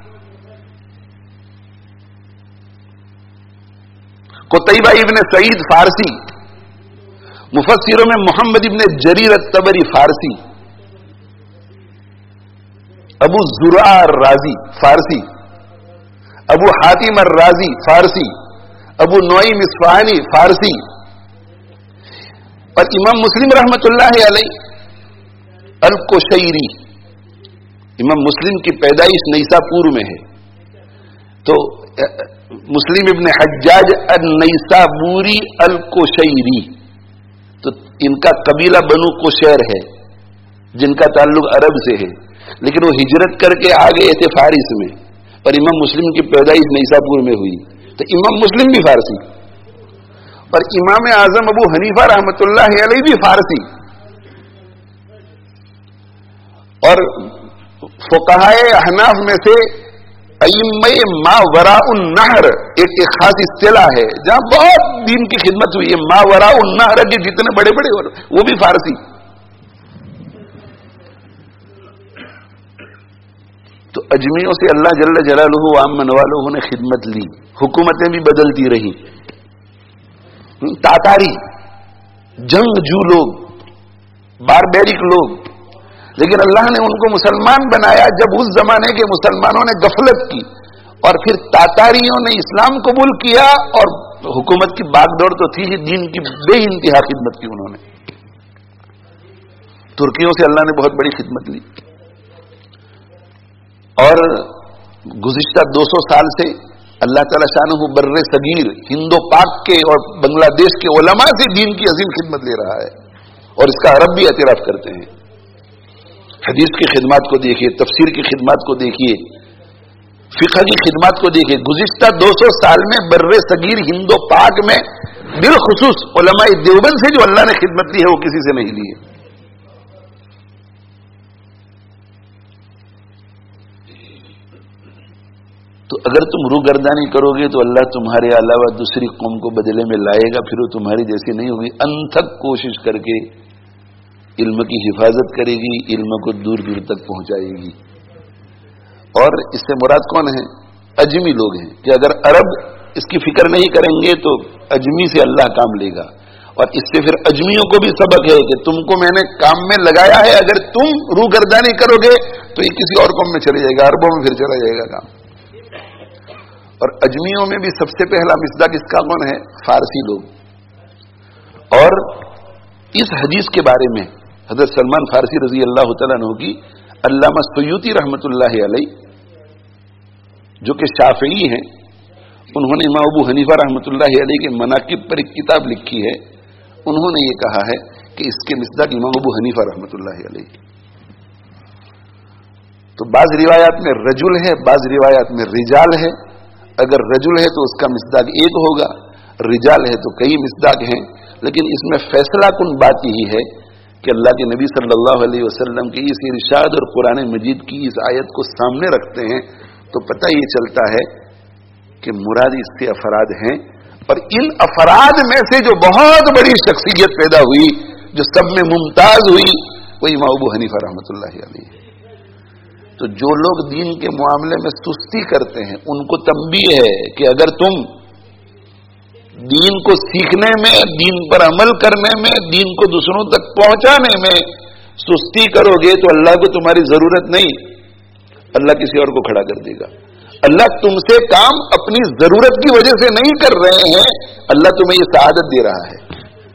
قتیبہ ابن سعید فارسی. مفسروں میں محمد ابن جریر الطبری فارسی. ابو زرع الرازی فارسی. ابو حاتم الرازی فارسی. ابو نعیم اصفہانی فارسی. اور امام مسلم رحمت اللہ علیہ القشیری. امام مسلم کی پیدائش نیساپور میں ہے، تو مسلم ابن حجاج النیسابوری القشیری. تو ان کا قبیلہ بنو قشیر ہے جن کا تعلق عرب سے ہے، لیکن وہ ہجرت کر کے آ گئے تھے فارس میں، اور امام مسلم کی پیدائش نیساپور میں ہوئی. تو امام مسلم بھی فارسی اور امام اعظم ابو حنیفہ رحمت اللہ علیہ بھی فارسی. اور फुक़हाए अहनाफ में से अइम्मे मा वराउन नहर एक खास इस्तिलाह है, जहां बहुत दीन की खिदमत हुई है। मा वराउन नहर के जितने बड़े बड़े, वो भी फारसी। तो अजमियों से अल्लाह जल्ल जलालुहु आमन वालों ने खिदमत ली, हुकूमतें भी बदलती रही। तातारी, जंगजू लोग, बारबेरिक लोग, लेकिन अल्लाह ने उनको मुसलमान बनाया जब उस जमाने के मुसलमानों ने गफलत की, और फिर तातारियों ने इस्लाम कबूल किया, और हुकूमत की बागडोर तो थी ही, दीन की बेइंतहा खिदमत की उन्होंने। तुर्कियों से अल्लाह ने बहुत बड़ी खिदमत ली, और गुज़िश्ता 200 साल से अल्लाह ताला शानहु बर्रे सगीर, हिंदो पाक के और बांग्लादेश के उलमा से दीन की अजीम खिदमत ले रहा है, और इसका अरब भी एतराफ करते हैं। हदीस की खिदमत को देखिए, तफसीर की खिदमत को देखिए, फिक़ह की खिदमत को देखिए। गुज़िश्ता 200 साल में बर्रे सगीर हिंदो पाक में बिलखुसूस उलमाए देवबंद से जो अल्लाह ने खिदमत ली है, वो किसी से नहीं ली है। तो अगर तुम रूगर्दानी करोगे तो अल्लाह तुम्हारे अलावा दूसरी कौम को बदले में लाएगा, फिर वो तुम्हारी जैसी नहीं होगी। अनथक कोशिश करके इल्म की हिफाजत करेगी, इल्म को दूर दूर तक पहुंचाएगी। और इससे मुराद कौन है? अजमी लोग हैं, कि अगर अरब इसकी फिक्र नहीं करेंगे तो अजमी से अल्लाह काम लेगा। और इससे फिर अजमियों को भी सबक है कि तुमको मैंने काम में लगाया है, अगर तुम रूगर्दानी करोगे तो ये किसी और कौम में चले जाएगा, अरबों में फिर चला जाएगा काम। और अजमियों में भी सबसे पहला मिसदाक इसका कौन है? फारसी लोग। और इस हदीस के बारे में हजरत सलमान फारसी रजी अल्लाह तआला अन्हु की अल्लामा सयूती रहमतुल्लाहि अलैह, जो कि शाफई हैं, उन्होंने इमाम अबू हनीफा रहमतुल्लाहि अलैह के मनाकिब पर एक किताब लिखी है। उन्होंने ये कहा है कि इसके मिसदाक इमाम अबू हनीफा रहमतुल्लाहि अलैह। तो बाज रिवायात में रजुल है, बाज रिवायात में रिजाल है। अगर रजुल है तो उसका मिसदाक एक होगा, रिजाल है तो कई मिसदाक हैं। लेकिन इसमें फैसला कुन बात यही है कि अल्लाह के नबी सल्लल्लाहु अलैहि वसल्लम के इस इरशाद और कुरान मजीद की इस आयत को सामने रखते हैं तो पता ये चलता है कि मुराद इससे अफराद हैं, और इन अफराद में से जो बहुत बड़ी शख्सियत पैदा हुई, जो सब में मुमताज हुई, वो इमाम अबू हनीफा रहमतुल्लाहि अलैह। तो जो लोग दीन के मामले में सुस्ती करते हैं, उनको तंबीह है कि अगर तुम दीन को सीखने में, दीन पर अमल करने में, दीन को दूसरों तक पहुंचाने में सुस्ती करोगे तो अल्लाह को तुम्हारी जरूरत नहीं, अल्लाह किसी और को खड़ा कर देगा। अल्लाह तुमसे काम अपनी जरूरत की वजह से नहीं कर रहे हैं, अल्लाह तुम्हें ये सआदत दे रहा है।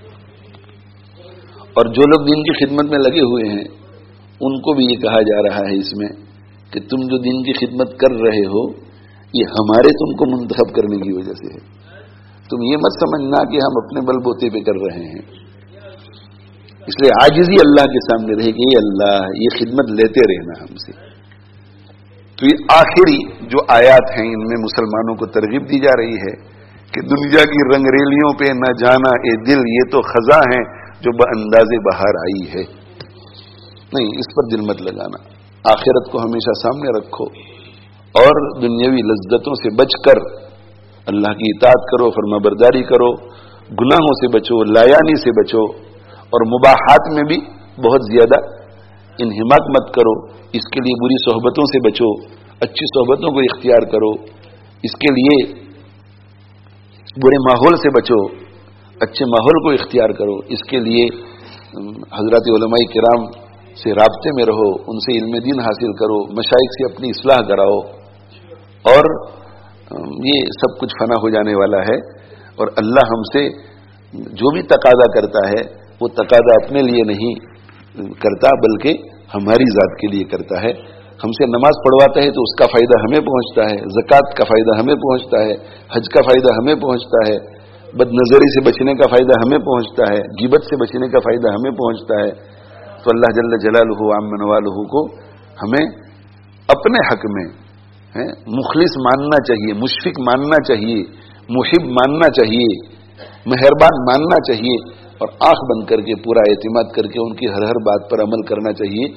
और जो लोग दीन की खिदमत में लगे हुए हैं, उनको भी ये कहा जा रहा है इसमें कि तुम जो दीन की खिदमत कर रहे हो, ये हमारे तुमको मुंतखब करने की वजह से है। तुम ये मत समझना कि हम अपने बलबूते पे कर रहे हैं। इसलिए आजिज़ी अल्लाह के सामने रहे कि ये अल्लाह, ये खिदमत लेते रहना हमसे। तो ये आखिरी जो आयात हैं, इनमें मुसलमानों को तरगीब दी जा रही है कि दुनिया की रंगरेलियों पे न जाना ए दिल, ये तो खजा है जो बअंदाज़े बहार आई है। नहीं, इस पर दिल मत लगाना। आखिरत को हमेशा सामने रखो और दुनियावी लज्जतों से बचकर अल्लाह की इताअत करो, फरमाबरदारी करो, गुनाहों से बचो, लायानी से बचो, और मुबाहात में भी बहुत ज्यादा इन्हिमाक मत करो। इसके लिए बुरी सोहबतों से बचो, अच्छी सोहबतों को इख्तियार करो। इसके लिए बुरे माहौल से बचो, अच्छे माहौल को इख्तियार करो। इसके लिए हजरत उलमाए किराम से राब्ते में रहो, उनसे इल्म दीन हासिल करो, मशाइख से अपनी इस्लाह कराओ। और ये सब कुछ फना हो जाने वाला है, और अल्लाह हमसे जो भी तकादा करता है वो तकादा अपने लिए नहीं करता, बल्कि हमारी जात के लिए करता है। हमसे नमाज पढ़वाता है तो उसका फायदा हमें पहुंचता है, ज़कात का फायदा हमें पहुंचता है, हज का फायदा हमें पहुंचता है, बदनजरी से बचने का फायदा हमें पहुंचता है, गिबत से बचने का फायदा हमें पहुंचता है। तो अल्लाह जल्ल जलालुहु अम्मन वालुहु को हमें अपने हक में मुखलिस मानना चाहिए, मुशफिक मानना चाहिए, मुहिब मानना चाहिए, मेहरबान मानना चाहिए, और आंख बंद करके पूरा एतिमाद करके उनकी हर हर बात पर अमल करना चाहिए,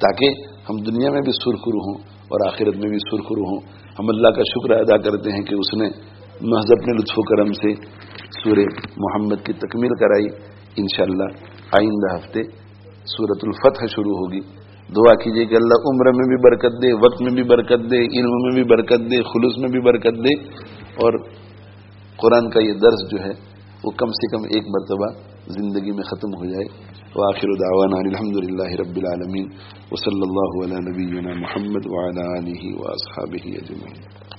ताकि हम दुनिया में भी सुरखरू हों और आखिरत में भी सुरखरू हों। हम अल्लाह का शुक्र अदा करते हैं कि उसने महज अपने लुत्फ़ करम से सूरह मोहम्मद की तकमील कराई। इंशाअल्लाह आइंदा हफ्ते सूरतुल फतह शुरू होगी। दुआ कीजिए कि अल्लाह उम्र में भी बरकत दे, वक्त में भी बरकत दे, इल्म में भी बरकत दे, खुलूस में भी बरकत दे, और कुरान का ये दर्स जो है वो कम से कम एक मरतबा जिंदगी में ख़त्म हो जाए। व आखिरु दावाना अल्हम्दुलिल्लाहि रब्बिल आलमीन व सल्लल्लाहु अला नबिय्यिना मुहम्मद व अला आलिहि व अस्हाबिहि अजमईन।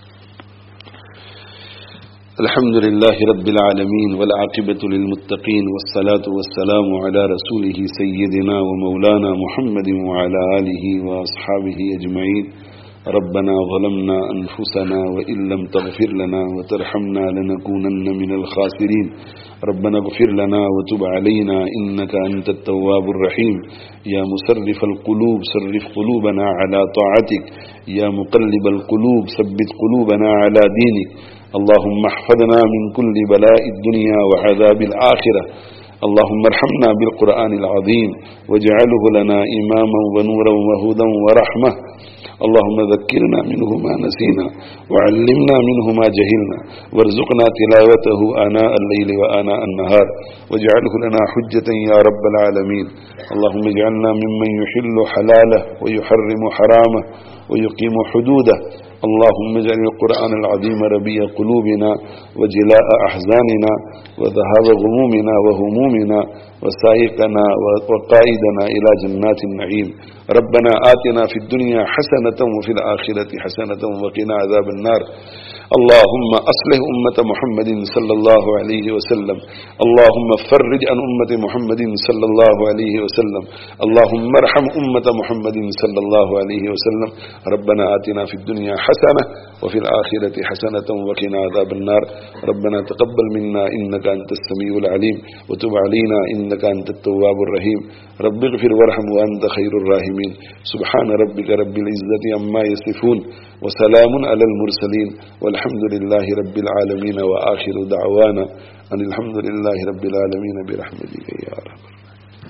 अल्हम्दुलिल्लाहि रब्बिल आलमीन वल आक़िबतु लिल मुत्तक़ीन वस्सलातु वस्सलामु अला रसूलिहि सय्यिदिना व मौलाना मुहम्मदिन व अला आलिहि व अस्हाबिहि अजमईन। रब्बना ज़लमना अनफुसना व इल्लम तग़फिर लना व तरहमना लनकूनन्न मिनल ख़ासिरीन। रब्बना इग़फिर लना व तुब अलैना इन्नका अंतत तव्वाबुर रहीम। या मुसर्रिफ़ल क़ुलूब सर्रिफ़ क़ुलूबना अला ताअतिक। या मुक़ल्लिबल क़ुलूब सब्बित क़ुलूबना अला दीनिक। अल्लाहुम्मा अहफ़ज़ना मिन कुल्लि बलाइद दुनिया व अज़ाबिल आखिरह। अल्लाहुम्मा अरहमना बिल क़ुरआनिल अज़ीम वजअलहु लना इमामन व नूरन व हुदन व रहमह। अल्लाहुम्मा ज़क्किरना मिन्हु मा नसीना वअल्लिमना मिन्हु मा जहिलना वरज़ुक़ना तिलावतहु आनाअल लैलि व आनाअन नहार वजअलहु लना हुज्जतन या रब्बल आलमीन। अल्लाहुम्मा इजअलना मिम्मन युहिल्लु हलालह व युहर्रिमु हरामह व युक़ीमु हुदूदह। अल्लाहुम्मा इजअलिल क़ुरआनल अज़ीम रबीअ क़ुलूबिना व जिलाअ अहज़ानिना व ज़हाब ग़ुमूमिना व हुमूमिना व साइक़ना व क़ाइदना इला जन्नातिन नईम। रब्बना आतिना फ़िद दुनिया हसनतन व फ़िल आखिरति हसनतन व क़िना अज़ाबन नार। अल्लाहुम्मा अस्लिह उम्मत मुहम्मदिन सल्लल्लाहु अलैहि वसल्लम। अल्लाहुम्मा फ़र्रिज अन उम्मति मुहम्मदिन सल्लल्लाहु अलैहि वसल्लम। अल्लाहुम्मा अरहम उम्मत मुहम्मदिन सल्लल्लाहु अलैहि वसल्लम। रब्बना आतिना फ़िद दुनिया हसनह व फ़िल आखिरति हसनतन व क़िना अज़ाबन नार। रब्बना तक़ब्बल मिन्ना इन्नका अंतस समीउल अलीम व तुब अलैना इन्नका अंतत तव्वाबुर रहीम। रब्बिग़फिर वरहम व अंत खैरुर राहिमीन। सुब्हान रब्बिका रब्बिल इज़्ज़ति अम्मा यसिफून व सलामुन अलल मुरसलीन वल्हम्दुलिल्लाहि रब्बिल आलमीन व आखिरु दअवाना अनिल हम्दुलिल्लाहि रब्बिल आलमीन बिरहमतिका या रब्बल